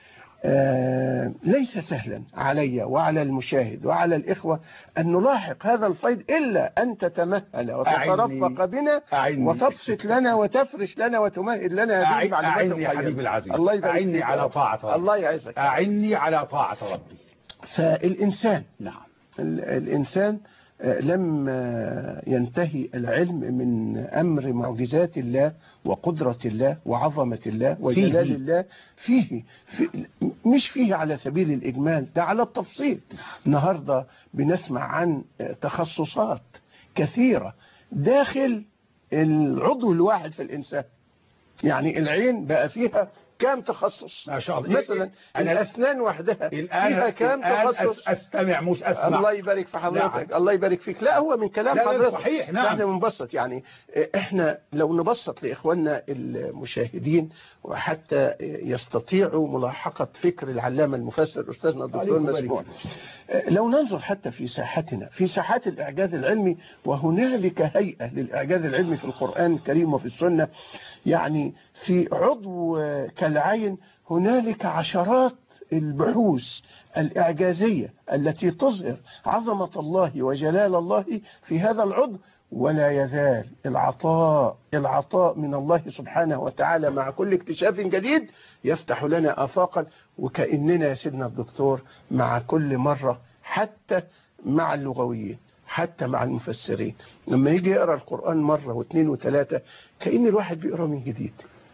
آه ليس سهلا علي وعلى المشاهد وعلى الإخوة أن نلاحق هذا الفيض إلا أن تتمهل وتترفق بنا أعني وتبسط لنا وتفرش لنا وتمهد لنا هذه المعلومات أعني يا القيمة. حبيبي العزيز، الله يبارك أعني فيك. على طاعة ربي. الله يعزك. أعني على طاعة ربي. فالإنسان نعم ال- الإنسان آه، لم آه، ينتهي العلم من أمر معجزات الله وقدرة الله وعظمة الله وجلال فيه. الله فيه في مش فيه على سبيل الإجمال، ده على التفصيل. النهاردة بنسمع عن آه، تخصصات كثيرة داخل العضو الواحد في الإنسان. يعني العين بقى فيها كام تخصص ما شاء الله. مثلا. أنا الأسنان وحدها الآن فيها كام الآن تخصص. أس- أستمع مش أسمع. الله يبارك في حضرتك. نعم. الله يبارك فيك. لا هو من كلام لا لا حضرتك صحيح. نعم. احنا بنبسط يعني احنا لو نبسط لاخواننا المشاهدين وحتى يستطيعوا ملاحقة فكر العلامة المفسر استاذنا الدكتور عليكم مسموع. بارك. لو ننظر حتى في ساحتنا في ساحات الإعجاز العلمي، وهنالك هيئة للإعجاز العلمي في القرآن الكريم وفي السنة. يعني في عضو كالعين هنالك عشرات البحوث الإعجازية التي تظهر عظمة الله وجلال الله في هذا العضو، ولا يزال العطاء العطاء من الله سبحانه وتعالى مع كل اكتشاف جديد يفتح لنا آفاقا. وكأننا يا سيدنا الدكتور مع كل مرة حتى مع اللغويين حتى مع المفسرين لما يجي يقرأ القرآن مرة واثنين وثلاثة كأن الواحد بيقرأ من جديد،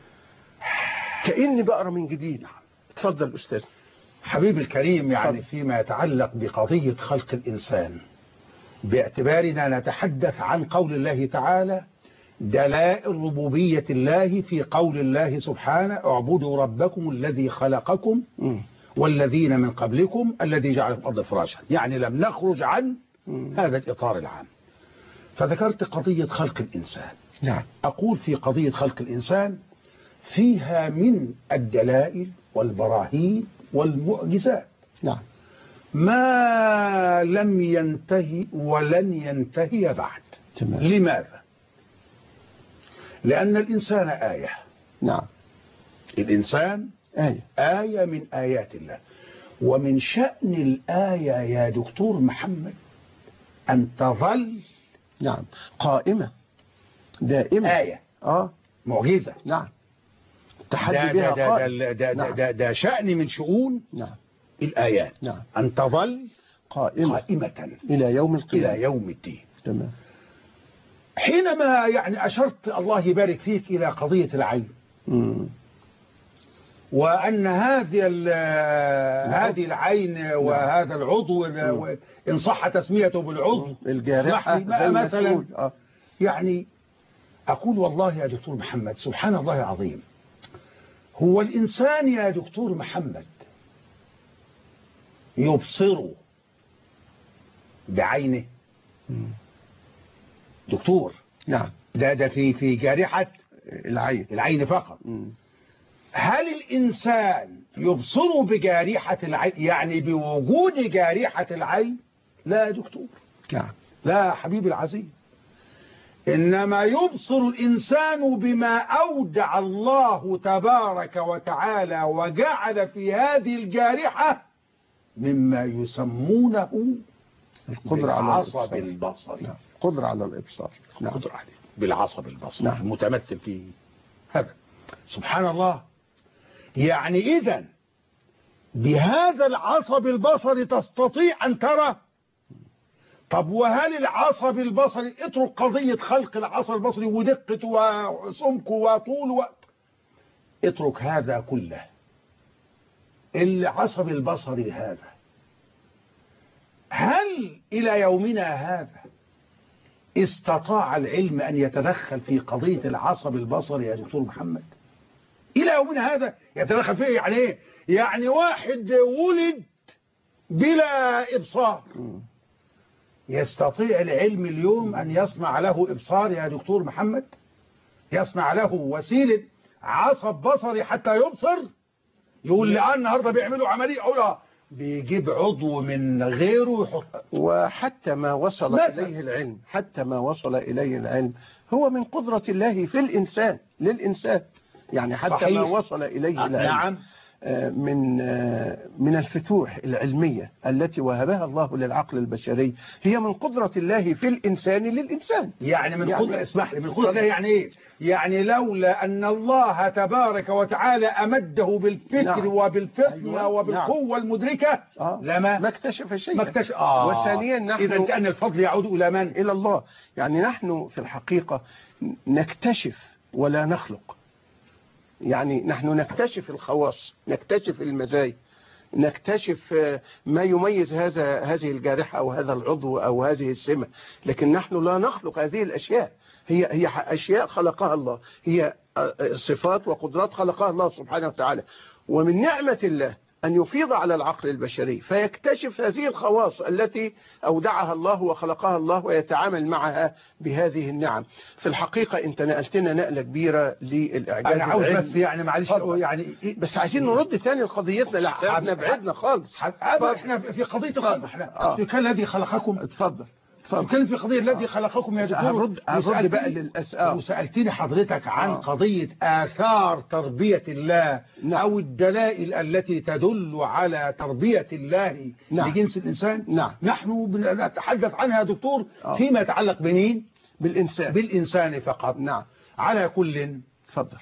كأني بقرأ من جديد. اتفضل أستاذ. حبيبي الكريم، يعني اتفضل. فيما يتعلق بقضية خلق الإنسان، باعتبارنا نتحدث عن قول الله تعالى دلائل ربوبية الله في قول الله سبحانه اعبدوا ربكم الذي خلقكم مم. والذين من قبلكم الذي جعل الأرض فراشا. يعني لم نخرج عن مم. هذا الإطار العام. فذكرت قضية خلق الإنسان. نعم. أقول في قضية خلق الإنسان فيها من الدلائل والبراهين والمعجزات نعم. ما لم ينتهي ولن ينتهي بعد. تمام. لماذا؟ لأن الإنسان آية. نعم. الإنسان آية. آية من آيات الله. ومن شأن الآية يا دكتور محمد أن تظل نعم قائمة دائمة. آية آه معجزة. نعم. ده, تحدي ده, بها ده, قائم. ده, ده, نعم. ده, ده شأن من شؤون نعم. الآيات. نعم. أن تظل قائمة قائمة إلى يوم القيامة. إلى يوم الدين. تمام. حينما يعني أشرت الله يبارك فيك إلى قضية العين، مم. وأن هذه هذه العين وهذا العضو إن صح تسميته بالعضو الجارحة اسمح لي زي ما مثلا تقول. آه. يعني أقول والله يا دكتور محمد سبحان الله العظيم، هو الإنسان يا دكتور محمد يبصر بعينه. مم. دكتور نعم. ده ده في في جارحة العين. العين فقط. مم. هل الإنسان يبصر بجارحة العين يعني بوجود جارحة العين؟ لا يا دكتور. نعم. لا حبيبي العزيز، إنما يبصر الإنسان بما أودع الله تبارك وتعالى وجعل في هذه الجارحة مما يسمونه القدرة على بالعصب الإبصار. البصري. نعم. قدرة على الإبصار. نعم. قدرة عليه بالعصب البصري. نعم. متمثل في هذا. سبحان الله. يعني إذن بهذا العصب البصري تستطيع أن ترى. طب وهل العصب البصري، اترك قضية خلق العصب البصري ودقته وسمكه وطوله و... اترك هذا كله. العصب البصري هذا هل إلى يومنا هذا استطاع العلم أن يتدخل في قضية العصب البصري يا دكتور محمد؟ إلى يومنا هذا يتدخل فيه. يعني إيه؟ يعني واحد ولد بلا إبصار، يستطيع العلم اليوم أن يصنع له إبصار يا دكتور محمد؟ يصنع له وسيلة عصب بصري حتى يبصر؟ يقول لي أنا النهاردة بيعملوا عملية أولى بيجيب عضو من غيره يحط. وحتى ما وصل مثلا. إليه العلم حتى ما وصل إليه العلم هو من قدرة الله في الإنسان للإنسان. يعني حتى صحيح. ما وصل إليه العلم نعم. من من الفتوح العلمية التي وهبها الله للعقل البشري هي من قدرة الله في الإنسان للإنسان. يعني من يعني قدرة اسمح لي من قدرة الله يعني إيه؟ يعني لولا أن الله تبارك وتعالى أمده بالفكر نعم. وبالفطنة أيوة. وبالقوة نعم. المدركة آه. لما ما اكتشف شيئا. ما اكتشف آه. وثانيا نحن إذا كأن الفضل يعود إلى من؟ إلى الله. يعني نحن في الحقيقة نكتشف ولا نخلق. يعني نحن نكتشف الخواص، نكتشف المزايا، نكتشف ما يميز هذا هذه الجارحة أو هذا العضو أو هذه السمة، لكن نحن لا نخلق هذه الأشياء. هي هي أشياء خلقها الله، هي صفات وقدرات خلقها الله سبحانه وتعالى. ومن نعمة الله أن يفيض على العقل البشري فيكتشف هذه الخواص التي أودعها الله وخلقها الله ويتعامل معها بهذه النعم. في الحقيقة أنت نقلتنا نقلة كبيرة للإعجاز أنا عاوز العلمي. بس يعني معلش يعني بس عايزين نرد ثاني لقضيتنا لحسن احنا بعدنا خالص. احنا في قضية الخلق احنا آه. كان الذي خلقكم. اتفضل. كان في قضية الذي خلقكم يا دكتور. هرد هرد بقى للأسئلة. وسألتني حضرتك عن آه. قضية آثار تربية الله. نعم. أو الدلائل التي تدل على تربية الله. نعم. لجنس الإنسان. نعم. نحن نتحدث عنها يا دكتور. آه. فيما يتعلق بمين؟ بالإنسان. بالإنسان فقط. نعم. على كل. اتفضل.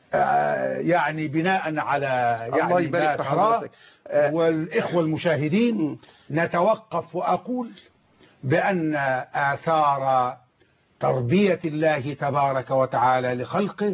آه يعني بناء على يعني الله يبارك في حضرتك. آه والإخوة المشاهدين نتوقف وأقول بأن آثار تربية الله تبارك وتعالى لخلقه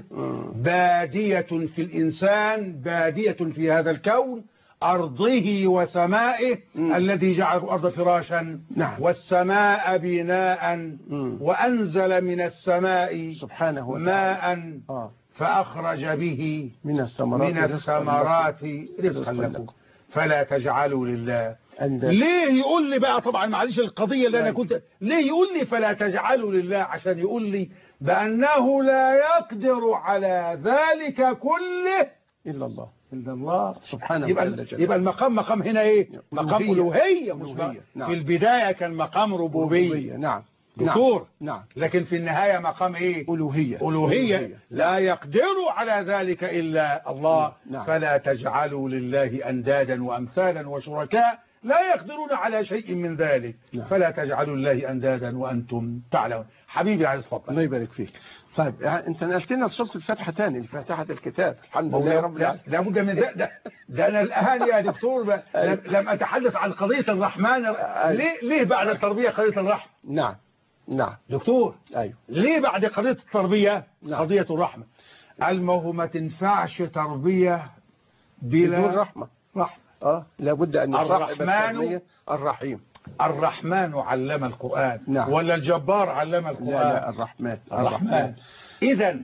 بادية في الإنسان، بادية في هذا الكون، أرضه وسمائه مم. الذي جعل الأرض فراشا. نعم. والسماء بناء. مم. وأنزل من السماء سبحانه وتعالى ماء آه. فأخرج به من الثمرات من الثمرات رزقا لكم لكم. فلا تجعلوا لله أندادا. ليه يقول لي بقى طبعا معلش القضية اللي أنا طيب. كنت ليه يقول لي فلا تجعلوا لله عشان يقول لي بأنه لا يقدر على ذلك كله إلا الله إلا الله سبحانه يبقى, وتعالى. يبقى المقام مقام هنا إيه مقام ألوهية. ألوهية. نعم. في البداية كان مقام ربوبية. نعم. دكتور. نعم. لكن في النهاية مقام إيه ألوهية. ألوهية. ألوهية. لا يقدر على ذلك إلا الله. نعم. فلا تجعلوا لله أندادا وأمثالا وشركاء لا يقدرون على شيء من ذلك. نعم. فلا تجعلوا لله أندادا وأنتم تعلمون. حبيبي عايز الله تفضل. يبارك فيك. طيب يعني انت نقلتنا لصورة الفتحة تاني لفاتحة الكتاب. الحمد لله رب لا العالمين. لا بد من ده, ده, ده أنا الآن يا دكتور ب- لم, لم أتحدث عن قضية الرحمن. ليه, ليه بعد التربية قضية الرحمة نعم. نعم. دكتور؟ أيوه. ليه بعد قضية التربية نعم. قضية الرحمة؟ المه ما تنفعش تربية بلا بدون رحمة. رحمة. اه لابد ان يصاحب الرحمن التربية الرحيم. الرحمن علم القرآن. نعم. ولا الجبار علم القرآن؟ لا لا الرحمن. الرحمن. إذا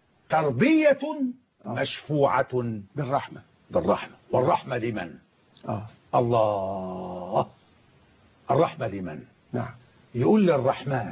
تربية مشفوعة بالرحمة. بالرحمة. والرحمة لمن؟ اه الله. الرحمة لمن؟ نعم. يقول للرحمن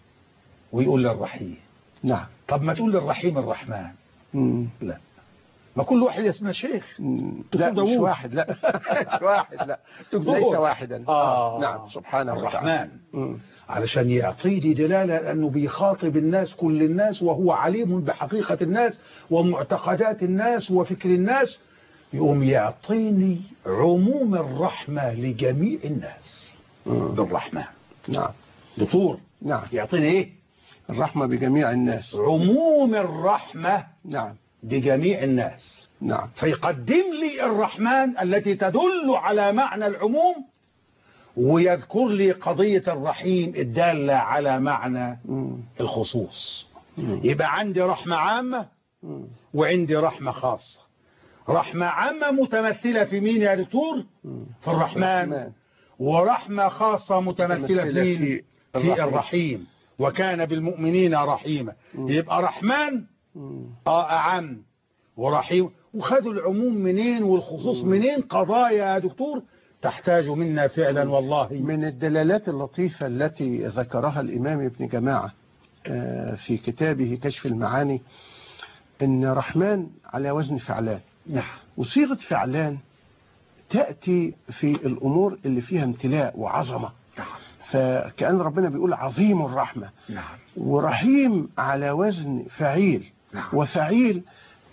ويقول للرحيم. نعم. طب ما تقول للرحيم الرحمن. مم. لا ما كل واحد اسمه شيخ. مم. دكتور لا مش داوود. واحد. لا مش واحد. لا دكتور. ليس واحدا. آه. نعم سبحانه وتعالى. الرحمن. مم. علشان يعطيني دلالة لأنه بيخاطب الناس كل الناس وهو عليم بحقيقة الناس ومعتقدات الناس وفكر الناس يقوم يعطيني عموم الرحمة لجميع الناس. مم. بالرحمن. نعم. دكتور. نعم. يعطيني ايه الرحمة بجميع الناس. عموم الرحمة نعم. بجميع الناس. نعم. فيقدم لي الرحمن التي تدل على معنى العموم ويذكر لي قضية الرحيم الدالة على معنى مم. الخصوص. مم. يبقى عندي رحمة عامة مم. وعندي رحمة خاصة. رحمة عامة متمثلة في مين يا دكتور؟ في الرحمن. الرحمن. ورحمة خاصة متمثلة في مين؟ في في الرحيم. الرحيم. وكان بالمؤمنين رحيما. يبقى رحمن مم. اه أعم ورحيم. وخدوا العموم منين والخصوص منين؟ قضايا يا دكتور تحتاج منا فعلا والله. من الدلالات اللطيفة التي ذكرها الإمام ابن جماعة في كتابه كشف المعاني إن رحمن على وزن فعلان. نعم. وصيغة فعلان تأتي في الأمور اللي فيها امتلاء وعظمة. نعم. فكأن ربنا بيقول عظيم الرحمة. نعم. ورحيم على وزن فعيل. نعم. وفعيل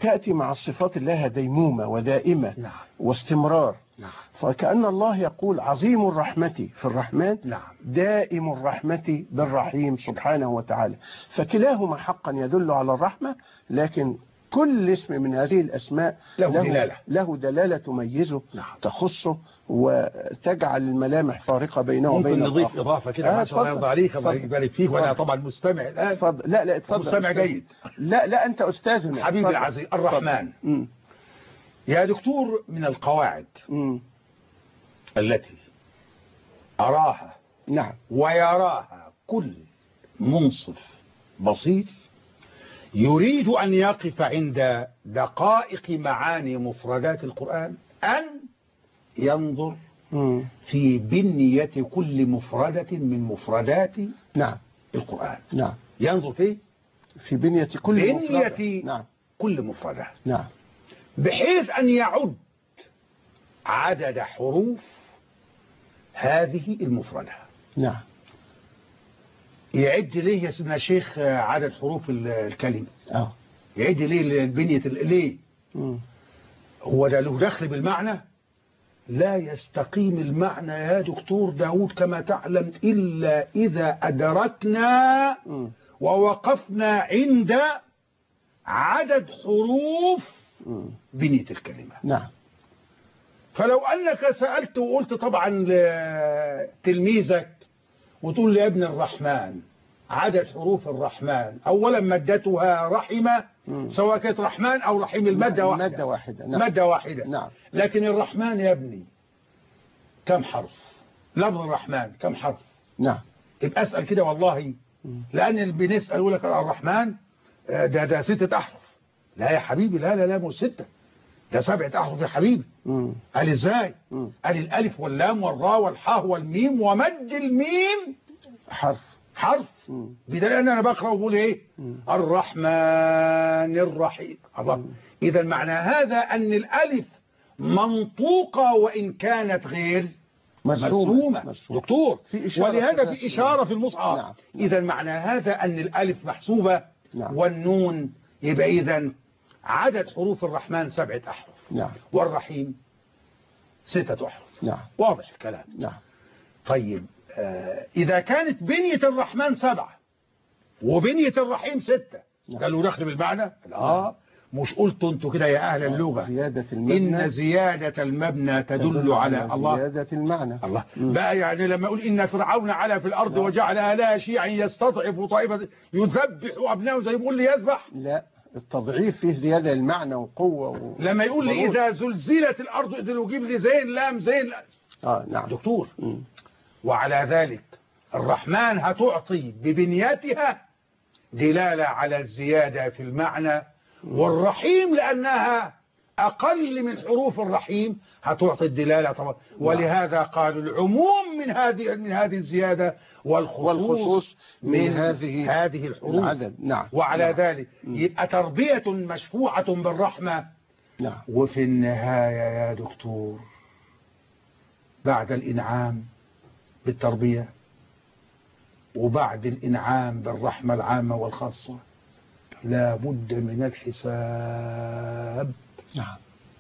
تأتي مع الصفات لها ديمومة ودائمة نعم. واستمرار. نعم. فكأن الله يقول عظيم الرحمة في الرحمن، نعم. دائم الرحمة بالرحيم سبحانه وتعالى. فكلاهما حقا يدل على الرحمة، لكن كل اسم من هذه الأسماء له دلالة. له دلالة تميزه، نعم. تخصه وتجعل الملامح فارقة بينه ممكن وبين نضيف الآخر. إضافة كده آه، ما شاء الله يرضى عليك، الله يبارك فيك، وأنا طبعا مستمع الآن. فضل. لا لا اتفضل. مستمع جيد. لا لا أنت أستاذنا حبيبي العزيز الرحمن. مم. يا دكتور، من القواعد مم. التي أراها نعم ويراها كل منصف بسيط يريد أن يقف عند دقائق معاني مفردات القرآن أن ينظر مم. في بنية كل مفردة من مفردات نعم القرآن. نعم ينظر في في بنية كل بنية مفردة. نعم كل مفردة، نعم بحيث أن يعد عدد حروف هذه المفردة. نعم يعد ليه يا سيدنا شيخ عدد حروف الكلمة؟ اه يعد ليه بنية ليه؟ مم. هو ده له دخل بالمعنى؟ لا يستقيم المعنى يا دكتور داود كما تعلم إلا إذا أدركنا مم. ووقفنا عند عدد حروف مم. بنية الكلمة. نعم فلو أنك سألت وقلت طبعا لتلميذك وتقول لي يا ابن الرحمن عدد حروف الرحمن، أولا مادتها رحمة، مم. سواء كانت رحمن أو رحيم، المادة واحدة. مادة واحدة. نعم. مادة واحدة. نعم. لكن الرحمن يا ابني كم حرف؟ لفظ الرحمن كم حرف؟ نعم يبقى أسأل كده والله، لأن اللي بنسأل يقول لك الرحمن ده ده ستة أحرف. لا يا حبيبي، لا لا لا مش ستة، ده سبعة أحرف يا حبيبي. مم. قال ازاي؟ مم. قال الألف واللام والراء والحاء والميم ومد الميم حرف. حرف. مم. بدليل أن أنا بقرأ وبقول إيه؟ مم. الرحمن الرحيم. الله. إذا معنى هذا أن الألف منطوقة وإن كانت غير مرسومة. مرسومة. دكتور، في إشارة ولهذا في في إشارة في المصحف. نعم. إذا معنى هذا أن الألف محسوبة. نعم. والنون، يبقى إذا عدد حروف الرحمن سبعة أحرف. نعم. والرحيم ستة أحرف. نعم. واضح الكلام. نعم. طيب آه إذا كانت بنية الرحمن سبعة وبنية الرحيم ستة، نعم. قالوا دخل بالمعنى؟ اه مش قلتوا انتوا كده يا أهل اللغة زيادة المبنى إن زيادة المبنى تدل على الله. زيادة المعنى. الله. مم. بقى يعني لما أقول إن فرعون علا في الأرض نعم. وجعل أهلها شيعا يستضعف طائفة يذبح أبنائه زي ما يقول لي يذبح. لا، التضعيف فيه زيادة المعنى وقوة و... لما يقول لي ضروري. إذا زلزلت الأرض إذا يجيب لي زين لام زين لام. اه نعم دكتور، مم. وعلى ذلك الرحمن هتعطي ببنيتها دلالة على الزيادة في المعنى، والرحيم لأنها أقل من حروف الرحيم هتعطي الدلالة طبعا. ولهذا قالوا العموم من هذه من هذه الزيادة والخصوص, والخصوص من, من هذه هذه الحروف العدد. نعم. وعلى نعم. ذلك يبقى تربية مشفوعة بالرحمة. نعم. وفي النهاية يا دكتور بعد الإنعام بالتربية وبعد الإنعام بالرحمة العامة والخاصة لا بد من الحساب. نعم.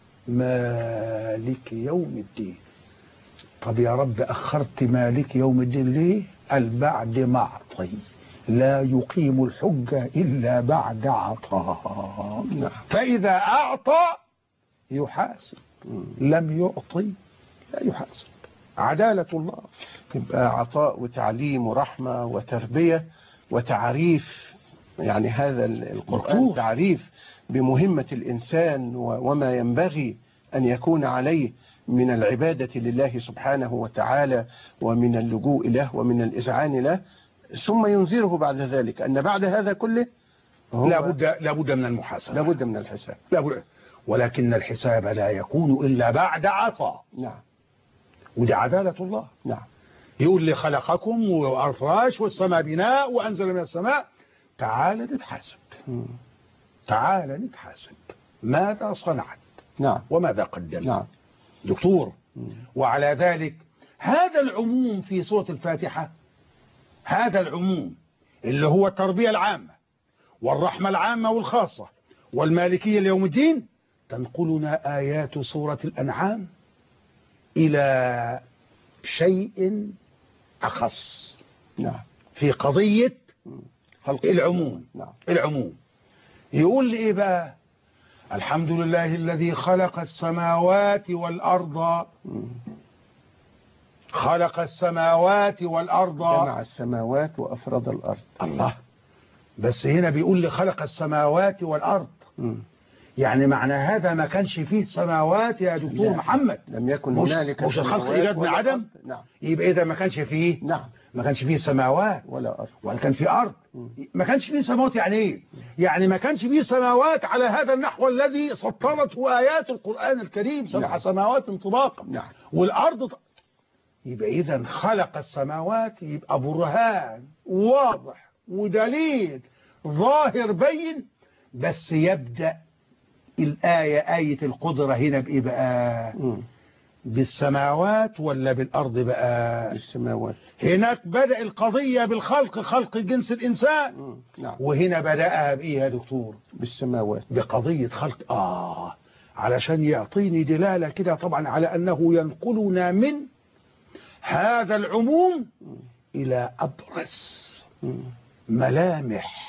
مالك يوم الدين. طب يا رب أخرت مالك يوم الدين ليه؟ قال بعد ما أعطي لا يقيم الحجة إلا بعد عطاء. نعم. فإذا أعطى يحاسب، لم يعطي لا يحاسب. عدالة الله. تبقى عطاء وتعليم ورحمة وتربية وتعريف، يعني هذا القرآن مطور. تعريف بمهمة الإنسان وما ينبغي أن يكون عليه من العبادة لله سبحانه وتعالى ومن اللجوء له ومن الإذعان له، ثم ينذره بعد ذلك أن بعد هذا كله لابد لابد من المحاسبة، لابد من الحساب. لابد. ولكن الحساب لا يكون إلا بعد عطاء. نعم. ودي عدالة الله. نعم. يقول لي خلقكم وأفراش والسماء بناء وأنزل من السماء، تعال نتحاسب. مم. تعال نتحاسب ماذا صنعت. نعم. وماذا قدمت. نعم. دكتور، مم. وعلى ذلك هذا العموم في سورة الفاتحة، هذا العموم اللي هو التربية العامة والرحمة العامة والخاصة والمالكية ليوم الدين تنقلنا آيات سورة الأنعام إلى شيء أخص. نعم. في قضية خلق العموم. نعم. العموم يقول لي إيه بقى؟ الحمد لله الذي خلق السماوات والأرض. خلق السماوات والأرض، جمع السماوات وأفرد الأرض. الله. بس هنا بيقول لي خلق السماوات والأرض. م. يعني معنى هذا ما كانش فيه سماوات يا دكتور لا. محمد. لم يكن مش هنالك مش الخلق إيجاد من عدم. نعم. يبقى إذا ما كانش فيه نعم. ما كانش فيه سماوات ولا أرض ولا كان فيه أرض. م. ما كانش فيه سماوات. يعني إيه؟ يعني ما كانش فيه سماوات على هذا النحو الذي سطرته آيات القرآن الكريم، سبع نعم. سماوات انطباقا. نعم. والأرض ط... يبقى إذا خلق السماوات، يبقى برهان واضح ودليل ظاهر بين. بس يبدأ الآية آية القدرة هنا بإيه بقى؟ م. بالسماوات ولا بالأرض بقى؟ بالسماوات. هناك بدأ القضية بالخلق، خلق جنس الإنسان. م. نعم. وهنا بدأها بإيه يا دكتور؟ بالسماوات. بقضية خلق. آه علشان يعطيني دلالة كده طبعا على أنه ينقلنا من هذا العموم إلى أبرز م. ملامح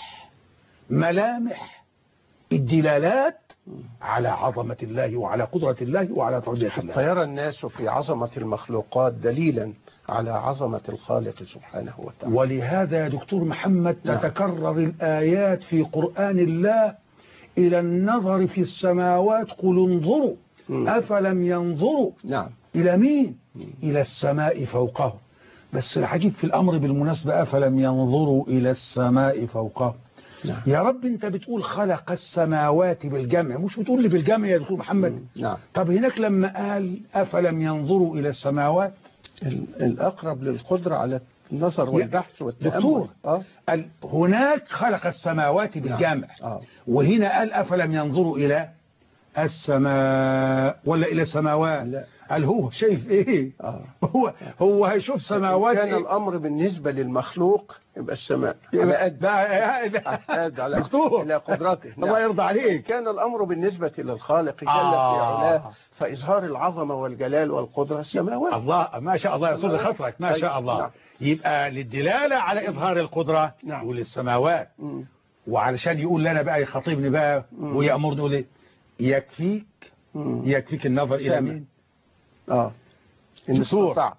ملامح الدلالات على عظمة الله وعلى قدرة الله وعلى تربية الله. حتى يرى الناس في عظمة المخلوقات دليلا على عظمة الخالق سبحانه وتعالى. ولهذا يا دكتور محمد نعم. تتكرر الآيات في قرآن الله إلى النظر في السماوات. قل انظروا م. أفلم ينظروا. نعم. إلى مين؟ م. إلى السماء فوقهم. بس العجيب في الأمر بالمناسبة أفلم ينظروا إلى السماء فوقهم. نعم. يا رب أنت بتقول خلق السماوات بالجمع، مش بتقول لي بالجمع يا دكتور محمد. نعم. طب هناك لما قال أفلم ينظروا إلى السماوات، الأقرب للقدرة على النظر والبحث والتأمل. دكتور آه. قال هناك خلق السماوات بالجمع. نعم. آه. وهنا قال أفلم ينظروا إلى السماء ولا إلى السماوات؟ لا. قال هو شايف إيه؟ آه. هو هو هيشوف سماوات. كان إيه؟ الأمر بالنسبة للمخلوق يبقى السماء على قد بقى على دكتور إلى قدرته. الله نعم. يرضى عليك. كان الأمر بالنسبة للخالق جل آه. في علاه فإظهار العظمة والجلال والقدرة السماوات. الله ما شاء الله يصل خطرك ما شاء الله. نعم. يبقى للدلالة على إظهار القدرة نعم. يقول السماوات. م. وعلشان يقول لنا بقى يخاطبني بقى م. ويأمرني يقول ايه؟ يكفيك م. يكفيك النظر إلى سامع. مين؟ آه إن دكتور. استطعت.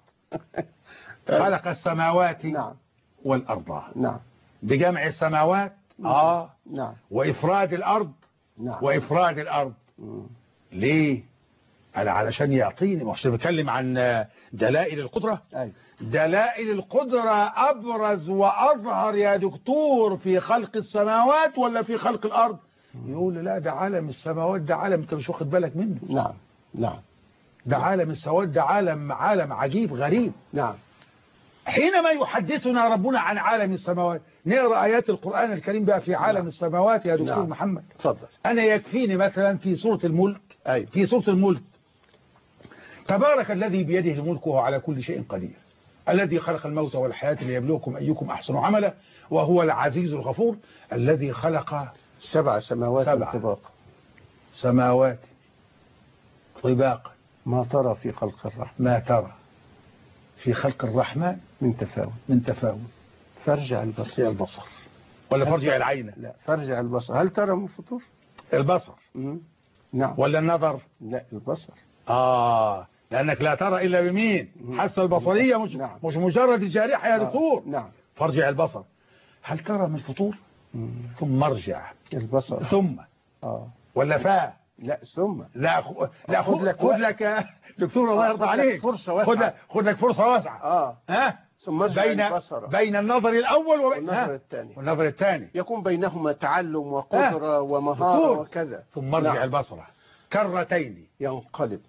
خلق السماوات نعم. والأرض نعم. بجمع السماوات. آه نعم. وإفراد الأرض. نعم. وإفراد الأرض. م. ليه؟ قال علشان يعطيني. مش بتكلم عن دلائل القدرة. أي. دلائل القدرة أبرز وأظهر يا دكتور في خلق السماوات ولا في خلق الأرض؟ يقول لا ده عالم السماوات ده عالم انت مش واخد بالك منه. نعم. نعم. ده عالم السماوات ده عالم عالم عجيب غريب. نعم. حينما يحدثنا ربنا عن عالم السماوات نقرأ آيات القرآن الكريم بقى في عالم نعم. السماوات يا دكتور نعم. محمد. تفضل. أنا يكفيني مثلا في سورة الملك. أي. في سورة الملك تبارك الذي بيده الملك وهو على كل شيء قدير الذي خلق الموت والحياة ليبلوكم أيكم أحسن عملا وهو العزيز الغفور الذي خلق سبع سماوات سبع طباقا سماوات طباقا ما ترى في خلق الرحمن ما ترى في خلق الرحمن من تفاوت من تفاوت. فارجع البصر البصر ولا فرجع العين؟ لا فارجع البصر. هل ترى من فطور؟ البصر. مم. نعم. ولا النظر؟ لا البصر. آه لأنك لا ترى إلا بمين؟ حاسة البصرية مش نعم. مش مجرد الجارحة يا دكتور. آه. نعم. فارجع البصر. هل ترى من الفطور؟ مم. ثم ارجع البصر. ثم آه. ولا فا لا ثم لا خ... لا خد خد لك خد لك دكتور الله يرضى عليك فرصة واسعة. خد لك خد لك فرصة واسعة. اه ها ثم ارجع بين البصر بين النظر الأول وبين والنظر الثاني والنظر الثاني يكون بينهما تعلم وقدرة ومهارة دكتور. وكذا. ثم ارجع نعم. البصر كرتين ينقلب.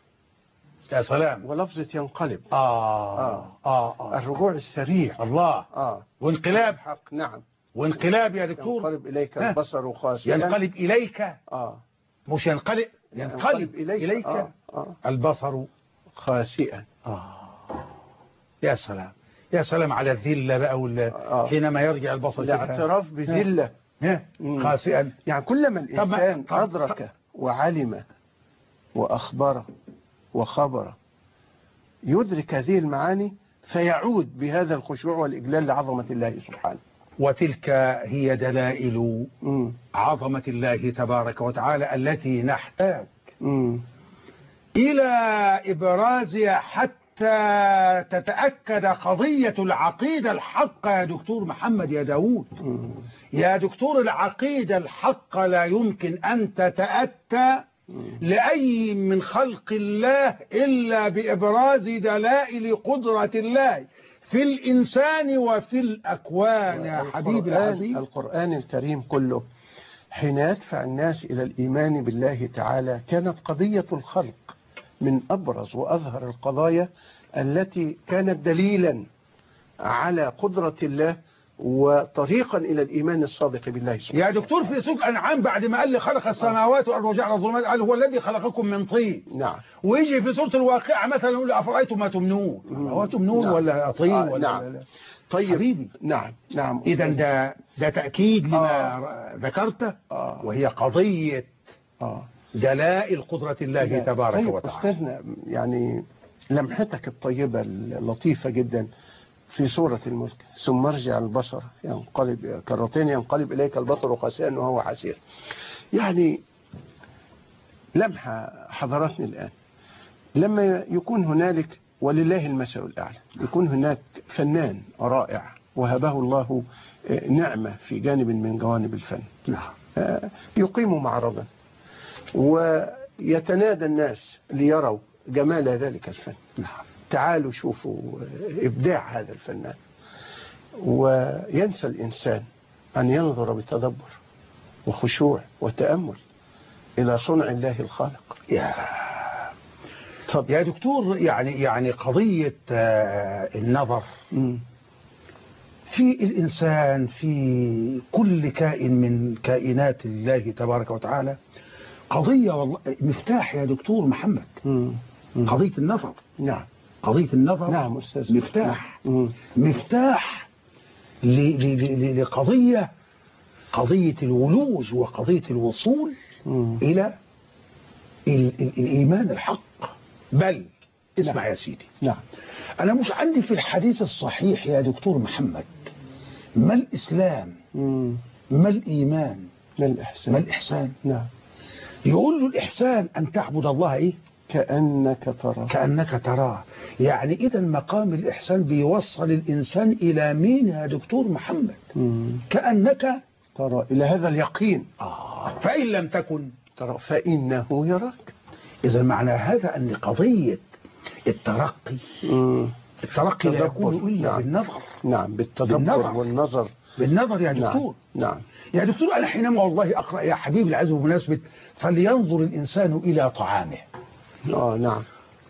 يا سلام. ولفظة ينقلب آه. آه. آه. آه. الرجوع السريع. الله. اه وانقلاب. حق. نعم. وانقلاب يا دكتور. ينقلب إليك ها. البصر خاسئا. ينقلب إليك اه مش ينقلب ينقلب إليك, إليك آه. آه. البصر خاسئا. آه. يا سلام يا سلام على الذلة بقى ولا آه. حينما يرجع البصر كده. الاعتراف بذلة ها؟ مم. خاسئا. يعني كلما طب ما- الإنسان طب- أدرك وعلم وأخبر وخبر يدرك هذه المعاني فيعود بهذا الخشوع والإجلال لعظمة الله سبحانه. وتلك هي دلائل مم. عظمة الله تبارك وتعالى التي نحتاج مم. إلى إبرازها حتى تتأكد قضية العقيدة الحقة يا دكتور محمد يا داود. مم. يا دكتور العقيدة الحقة لا يمكن أن تتأتى لأي من خلق الله إلا بإبراز دلائل قدرة الله في الإنسان وفي الأكوان يا حبيبي القرآن, العزيز. القرآن الكريم كله حين يدفع الناس إلى الإيمان بالله تعالى كانت قضية الخلق من أبرز وأظهر القضايا التي كانت دليلا على قدرة الله وطريقا إلى الإيمان الصادق بالله سبحانه. يا دكتور في سوق أنعام بعد ما قال لي خلق السماوات والأرض وجعل الظلمات قال هو الذي خلقكم من طين. نعم. ويجي في سورة الواقعة مثلا يقول أفرأيتم ما تمنون. هو تمنون نعم. ولا طين آه ولا نعم. لا لا. طيب حبيبي. نعم نعم. إذا ده ده تأكيد لما ذكرته آه. وهي قضية آه. دلائل قدرة الله لا. تبارك طيب وتعالى. أستاذنا يعني لمحتك الطيبة اللطيفة جدا في سورة الملك ثم ارجع البصر ينقلب كرتين ينقلب إليك البصر خاسئا وهو حسير. يعني لمحة حضرتني الآن لما يكون هنالك ولله المثل الأعلى يكون هناك فنان رائع وهبه الله نعمة في جانب من جوانب الفن نعم. يقيم معرضا ويتنادى الناس ليروا جمال ذلك الفن. نعم. تعالوا شوفوا إبداع هذا الفنان وينسى الإنسان أن ينظر بتدبر وخشوع وتأمل إلى صنع الله الخالق. يا طب يا دكتور يعني يعني قضية النظر مم. في الإنسان في كل كائن من كائنات الله تبارك وتعالى قضية والله مفتاح يا دكتور محمد. مم. مم. قضية النظر. نعم. قضية النظر. نعم أستاذ. مفتاح. مم. مفتاح ل- ل- ل- لقضية قضية الولوج وقضية الوصول مم. إلى ال- ال- الإيمان الحق. بل اسمع نعم. يا سيدي نعم. أنا مش عندي في الحديث الصحيح يا دكتور محمد ما الإسلام مم. ما الإيمان ما الإحسان. ما الإحسان. نعم. يقول له الإحسان أن تعبد الله إيه كأنك ترى. كأنك تراه. يعني إذا مقام الإحسان بيوصل الإنسان إلى مين يا دكتور محمد؟ مم. كأنك ترى إلى هذا اليقين. آه. فإن لم تكن ترى فإنه يراك. إذا معنى هذا أن قضية الترقي مم. الترقي لا يكون إلا نعم. بالنظر. نعم بالتدبر بالنظر. والنظر. بالنظر يا دكتور. نعم. نعم. يا دكتور أنا حينما والله أقرأ يا حبيبي العزيز بمناسبة فلينظر الإنسان إلى طعامه. آه نعم.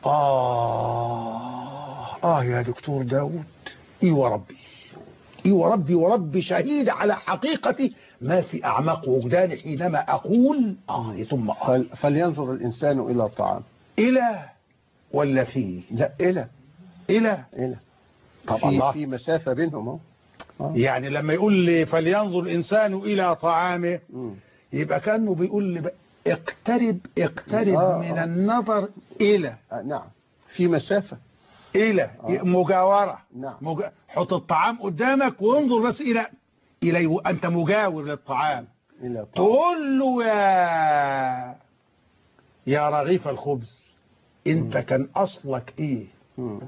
آه آه يا دكتور داود إي وربي إي وربي وربي شهيد على حقيقة ما في أعماق وجداني حينما أقول آه ثم آه. فل... فلينظر الإنسان إلى الطعام. إلى ولا فيه؟ لا إلى. إلى إلى. طب في الله. في مسافة بينهم أهو. آه. يعني لما يقول لي فلينظر الإنسان إلى طعامه مم. يبقى كأنه بيقول لي بقى اقترب اقترب آه، من آه. النظر إلى آه نعم في مسافة. إلى آه. مجاورة. نعم. مجا... حط الطعام قدامك وانظر بس إلى إلى أنت مجاور للطعام. إلى الطعام. تقول له يا يا رغيف الخبز أنت مم. كان أصلك إيه؟ مم.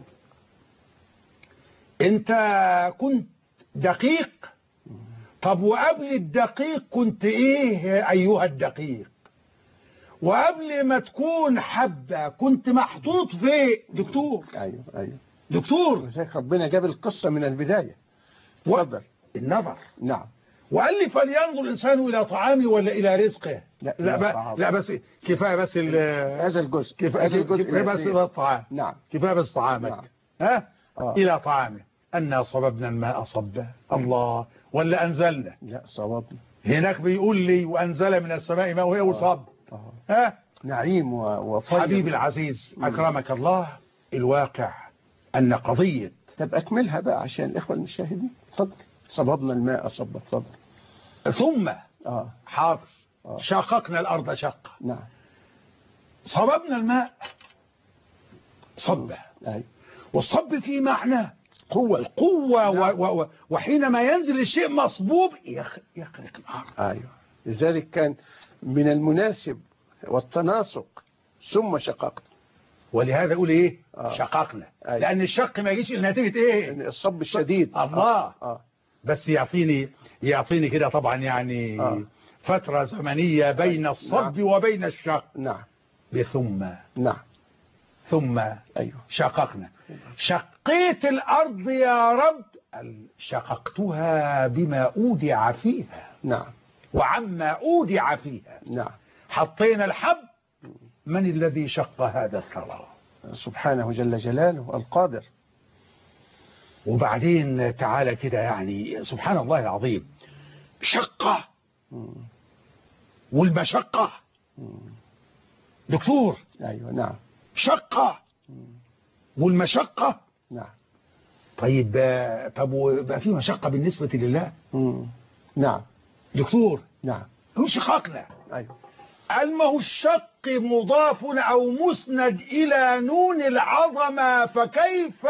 أنت كنت دقيق. طب وقبل الدقيق كنت إيه أيها الدقيق؟ وقبل ما تكون حبة كنت محطوط في دكتور أيوه أيوه. دكتور ولذلك ربنا جاب القصة من البداية. و- تفضل. النظر. نعم. وقال لي فلينظر الإنسان إلى طعامه ولا إلى رزقه. لا، لا, إلى ب... طعامه. لا بس كفاية بس ال... هذا الجزء. كفاية, هذا الجزء كفاية بس الأخير. إلى الطعام. نعم. كفاية بس طعامك. نعم. ها آه. إلى طعامه أنا صببنا الماء صبا. الله ولا أنزلنا. لا صواب. هناك بيقول لي وأنزل من السماء ماء وهي وصب. آه. ها نعيم و- وفيض. حبيبي العزيز أكرمك الله الواقع أن قضية طب أكملها بقى عشان الإخوة المشاهدين. تفضل. صببنا الماء صب. تفضل. ثم آه. حاضر آه. شققنا الأرض شقة، نعم. صببنا الماء صبه، أي. والصب فيه معنى قوة. القوة، نعم. و و وحينما ينزل الشيء مصبوب يخ يخرق الأرض. أيوة. لذلك كان من المناسب والتناسق ثم شققنا. ولهذا يقول ايه آه. شققنا، أيوة. لأن الشق ما يجيش إلا نتيجة ايه الصب الشديد. الله. آه. آه. بس يعطيني يعطيني كده طبعا يعني آه. فترة زمنية بين الصب نعم. وبين الشق. نعم. بثم نعم. ثم أيوة. شققنا. شقيت الأرض يا رب، شققتها بما أودع فيها نعم. وعما أودع فيها. نعم. حطينا الحب، من الذي شق هذا الثرى؟ سبحانه جل جلاله القادر. وبعدين تعالى كده يعني سبحان الله العظيم، شقة والمشقة دكتور. أيوة. نعم. شقة والمشقة. نعم. طيب طب بقى في مشقة بالنسبة لله؟ مم. نعم. دكتور. نعم. هو شققنا. أيوة. المه الشق مضاف أو مسند إلى نون العظمة، فكيف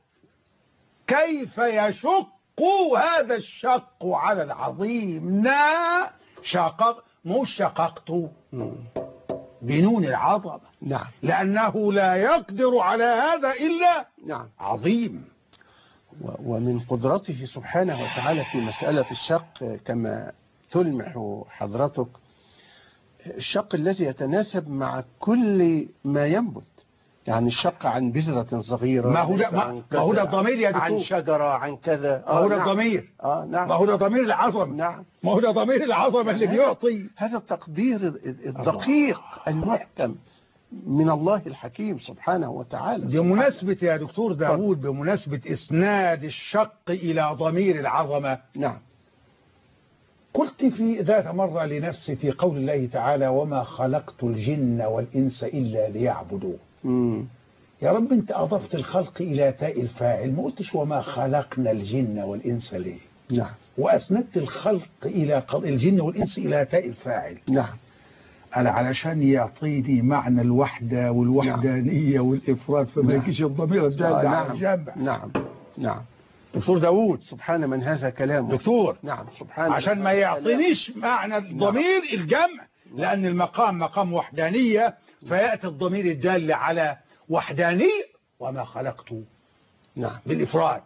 كيف يشق هذا الشق على العظيم؟ نا شقق مش شققته بنون العظمة. نعم. لأنه لا يقدر على هذا إلا نعم. عظيم. ومن قدرته سبحانه وتعالى في مسألة الشق كما تلمح حضرتك، الشق الذي يتناسب مع كل ما ينبت، يعني الشق عن بذرة صغيرة، ما هو ده ما هو ده الضمير يا دكتور، عن شجرة، عن كذا. ما هو ده نعم. الضمير. اه نعم. ما هو ده ضمير العظمة. نعم. ما هو ده ضمير العظمة اللي بيعطي هذا التقدير الدقيق المحكم من الله الحكيم سبحانه وتعالى. بمناسبة يا دكتور داود، بمناسبة إسناد الشق إلى ضمير العظمة، نعم، قلت في ذات مرة لنفسي في قول الله تعالى: وما خلقت الجن والإنس إلا ليعبدون. مم. يا رب أنت أضفت الخلق إلى تاء الفاعل، ما قلتش وما خلقنا الجن والإنس ليه؟ نعم. وأسندت الخلق إلى الجن والإنس إلى تاء الفاعل. نعم. أنا علشان يعطيني معنى الوحدة والوحدانية نعم. والإفراد، فما نعم. يجيش الضمير الدال آه على نعم. الجمع. نعم. نعم. دكتور داود، سبحان من هذا كلامه. دكتور، نعم، سبحان عشان ما يعطينيش معنى الضمير نعم. الجمع، لأن المقام مقام وحدانية، فيأتي الضمير الدال على وحداني وما خلقته نعم بالإفراد.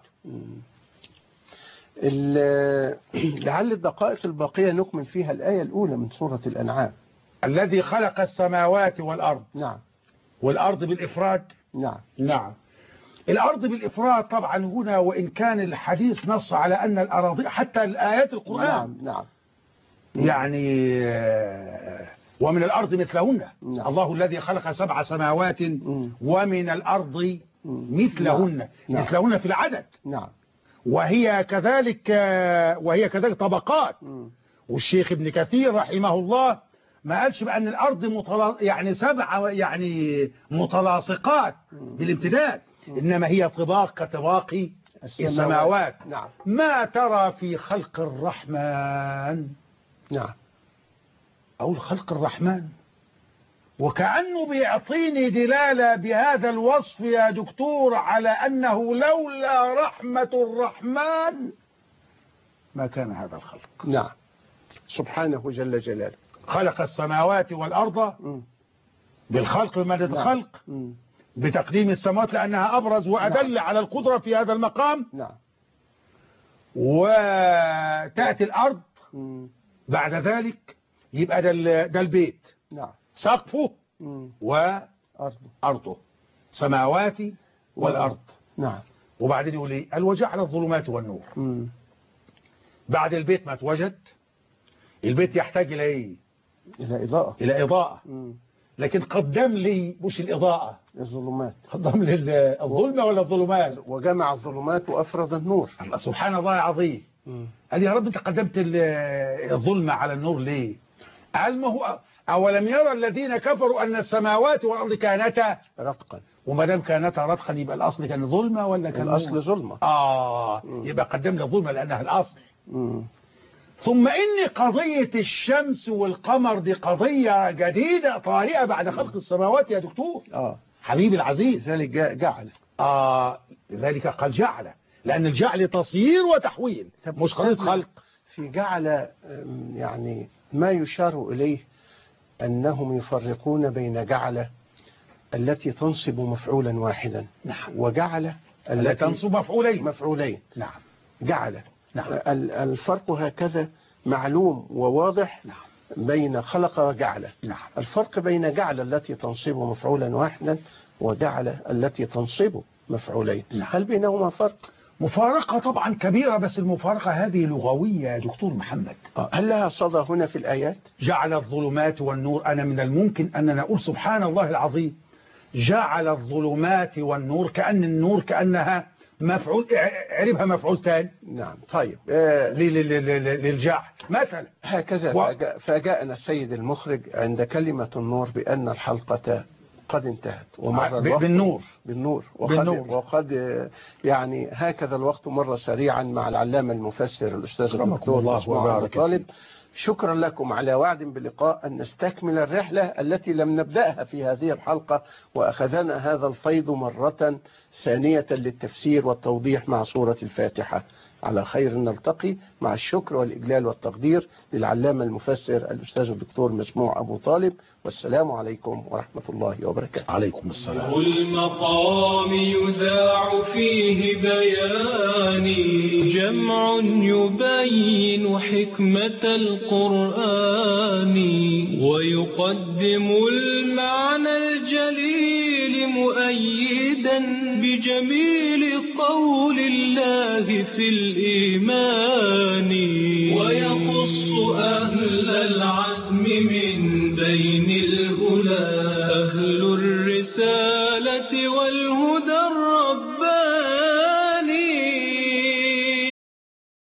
لعل الدقائق الباقية نكمل فيها الآية الأولى من سورة الأنعام: الذي خلق السماوات والأرض. نعم. والأرض بالإفراد. نعم. نعم. الأرض بالإفراد طبعا هنا، وإن كان الحديث نص على أن الأراضي، حتى الآيات القرآن نعم. نعم. يعني ومن الأرض مثلهن. نعم. الله الذي خلق سبع سماوات مم. ومن الأرض مثلهن. نعم. مثلهن في العدد. نعم. وهي كذلك وهي كذلك طبقات. مم. والشيخ ابن كثير رحمه الله ما قالش بأن الأرض متلا... يعني سبع يعني متلاصقات بالامتداد، إنما هي طباق كطباق السماوات. نعم. ما ترى في خلق الرحمن. نعم. أو خلق الرحمن، وكأنه بيعطيني دلالة بهذا الوصف يا دكتور على أنه لولا رحمة الرحمن ما كان هذا الخلق. نعم، سبحانه جل جلاله. خلق السماوات والأرض بالخلق بمادة نعم. الخلق، مم. بتقديم السماوات لأنها أبرز وأدل نعم. على القدرة في هذا المقام. نعم. وتأتي الأرض مم. بعد ذلك، يبقى ده, ده البيت نعم. سقفه مم. وأرضه، أرضه سماواتي والأرض. نعم. وبعدين يقول لي قال وجعل الظلمات والنور. مم. بعد البيت ما توجد، البيت يحتاج إلى إيه؟ إلى إضاءة. إلى إضاءة. مم. لكن قدم لي مش الإضاءة، الظلمات. قدم لي الظلمة ولا الظلمات، وجمع الظلمات وأفرد النور. الله سبحان الله العظيم. قال يا رب أنت قدمت الظلمة على النور ليه؟ قال ما هو أولم يرى الذين كفروا أن السماوات والأرض كانتا رتقا، وما دام كانتا رتقا يبقى الأصل كان ظلمة ولا كان الأصل نور؟ ظلمة. آه مم. يبقى قدم لي الظلمة لأنها الأصل. مم. ثم إن قضية الشمس والقمر دي قضية جديدة طارئة بعد خلق السماوات يا دكتور. آه حبيبي العزيز، لذلك جا- جعل آه لذلك قال جعل، لأن الجعل تصيير وتحويل مش قضية خلق. في جعل أم، يعني ما يشار إليه أنهم يفرقون بين جعل التي تنصب مفعولا واحدا نعم. وجعل التي تنصب مفعولين. مفعولين. نعم. جعل. نعم. ال- الفرق هكذا معلوم وواضح. نعم. بين خلق وجعل. نعم. الفرق بين جعل التي تنصب مفعولا واحدا وجعل التي تنصب مفعولين. نعم. هل بينهما فرق؟ مفارقة طبعا كبيرة، بس المفارقة هذه لغوية يا دكتور محمد. آه، هل لها صدى هنا في الآيات؟ جعل الظلمات والنور، أنا من الممكن أننا نقول سبحان الله العظيم جعل الظلمات والنور، كأن النور كأنها مفعول، عربها مفعول ثاني. نعم. طيب آه للجعل مثلا هكذا و... فجاء فجاءنا السيد المخرج عند كلمة النور بأن الحلقة قد انتهت ومر ب... الوقت بالنور بالنور وقد, بالنور. وقد يعني هكذا الوقت مر سريعا مع العلامة المفسر الأستاذ الدكتور الله مسموع أبو طالب. شكرا لكم على وعد بلقاء أن نستكمل الرحلة التي لم نبدأها في هذه الحلقة، وأخذنا هذا الفيض مرة ثانية للتفسير والتوضيح مع سورة الفاتحة. على خير نلتقي، مع الشكر والإجلال والتقدير للعلامة المفسر الأستاذ الدكتور مسموع أبو طالب، والسلام عليكم ورحمة الله وبركاته. عليكم السلام. المقام يذاع فيه بياني جمع يبين حكمة القرآن ويقدم المعنى الجليل مؤيدا بجميل قول الله في الإيمان ويخص أهل العزم من بين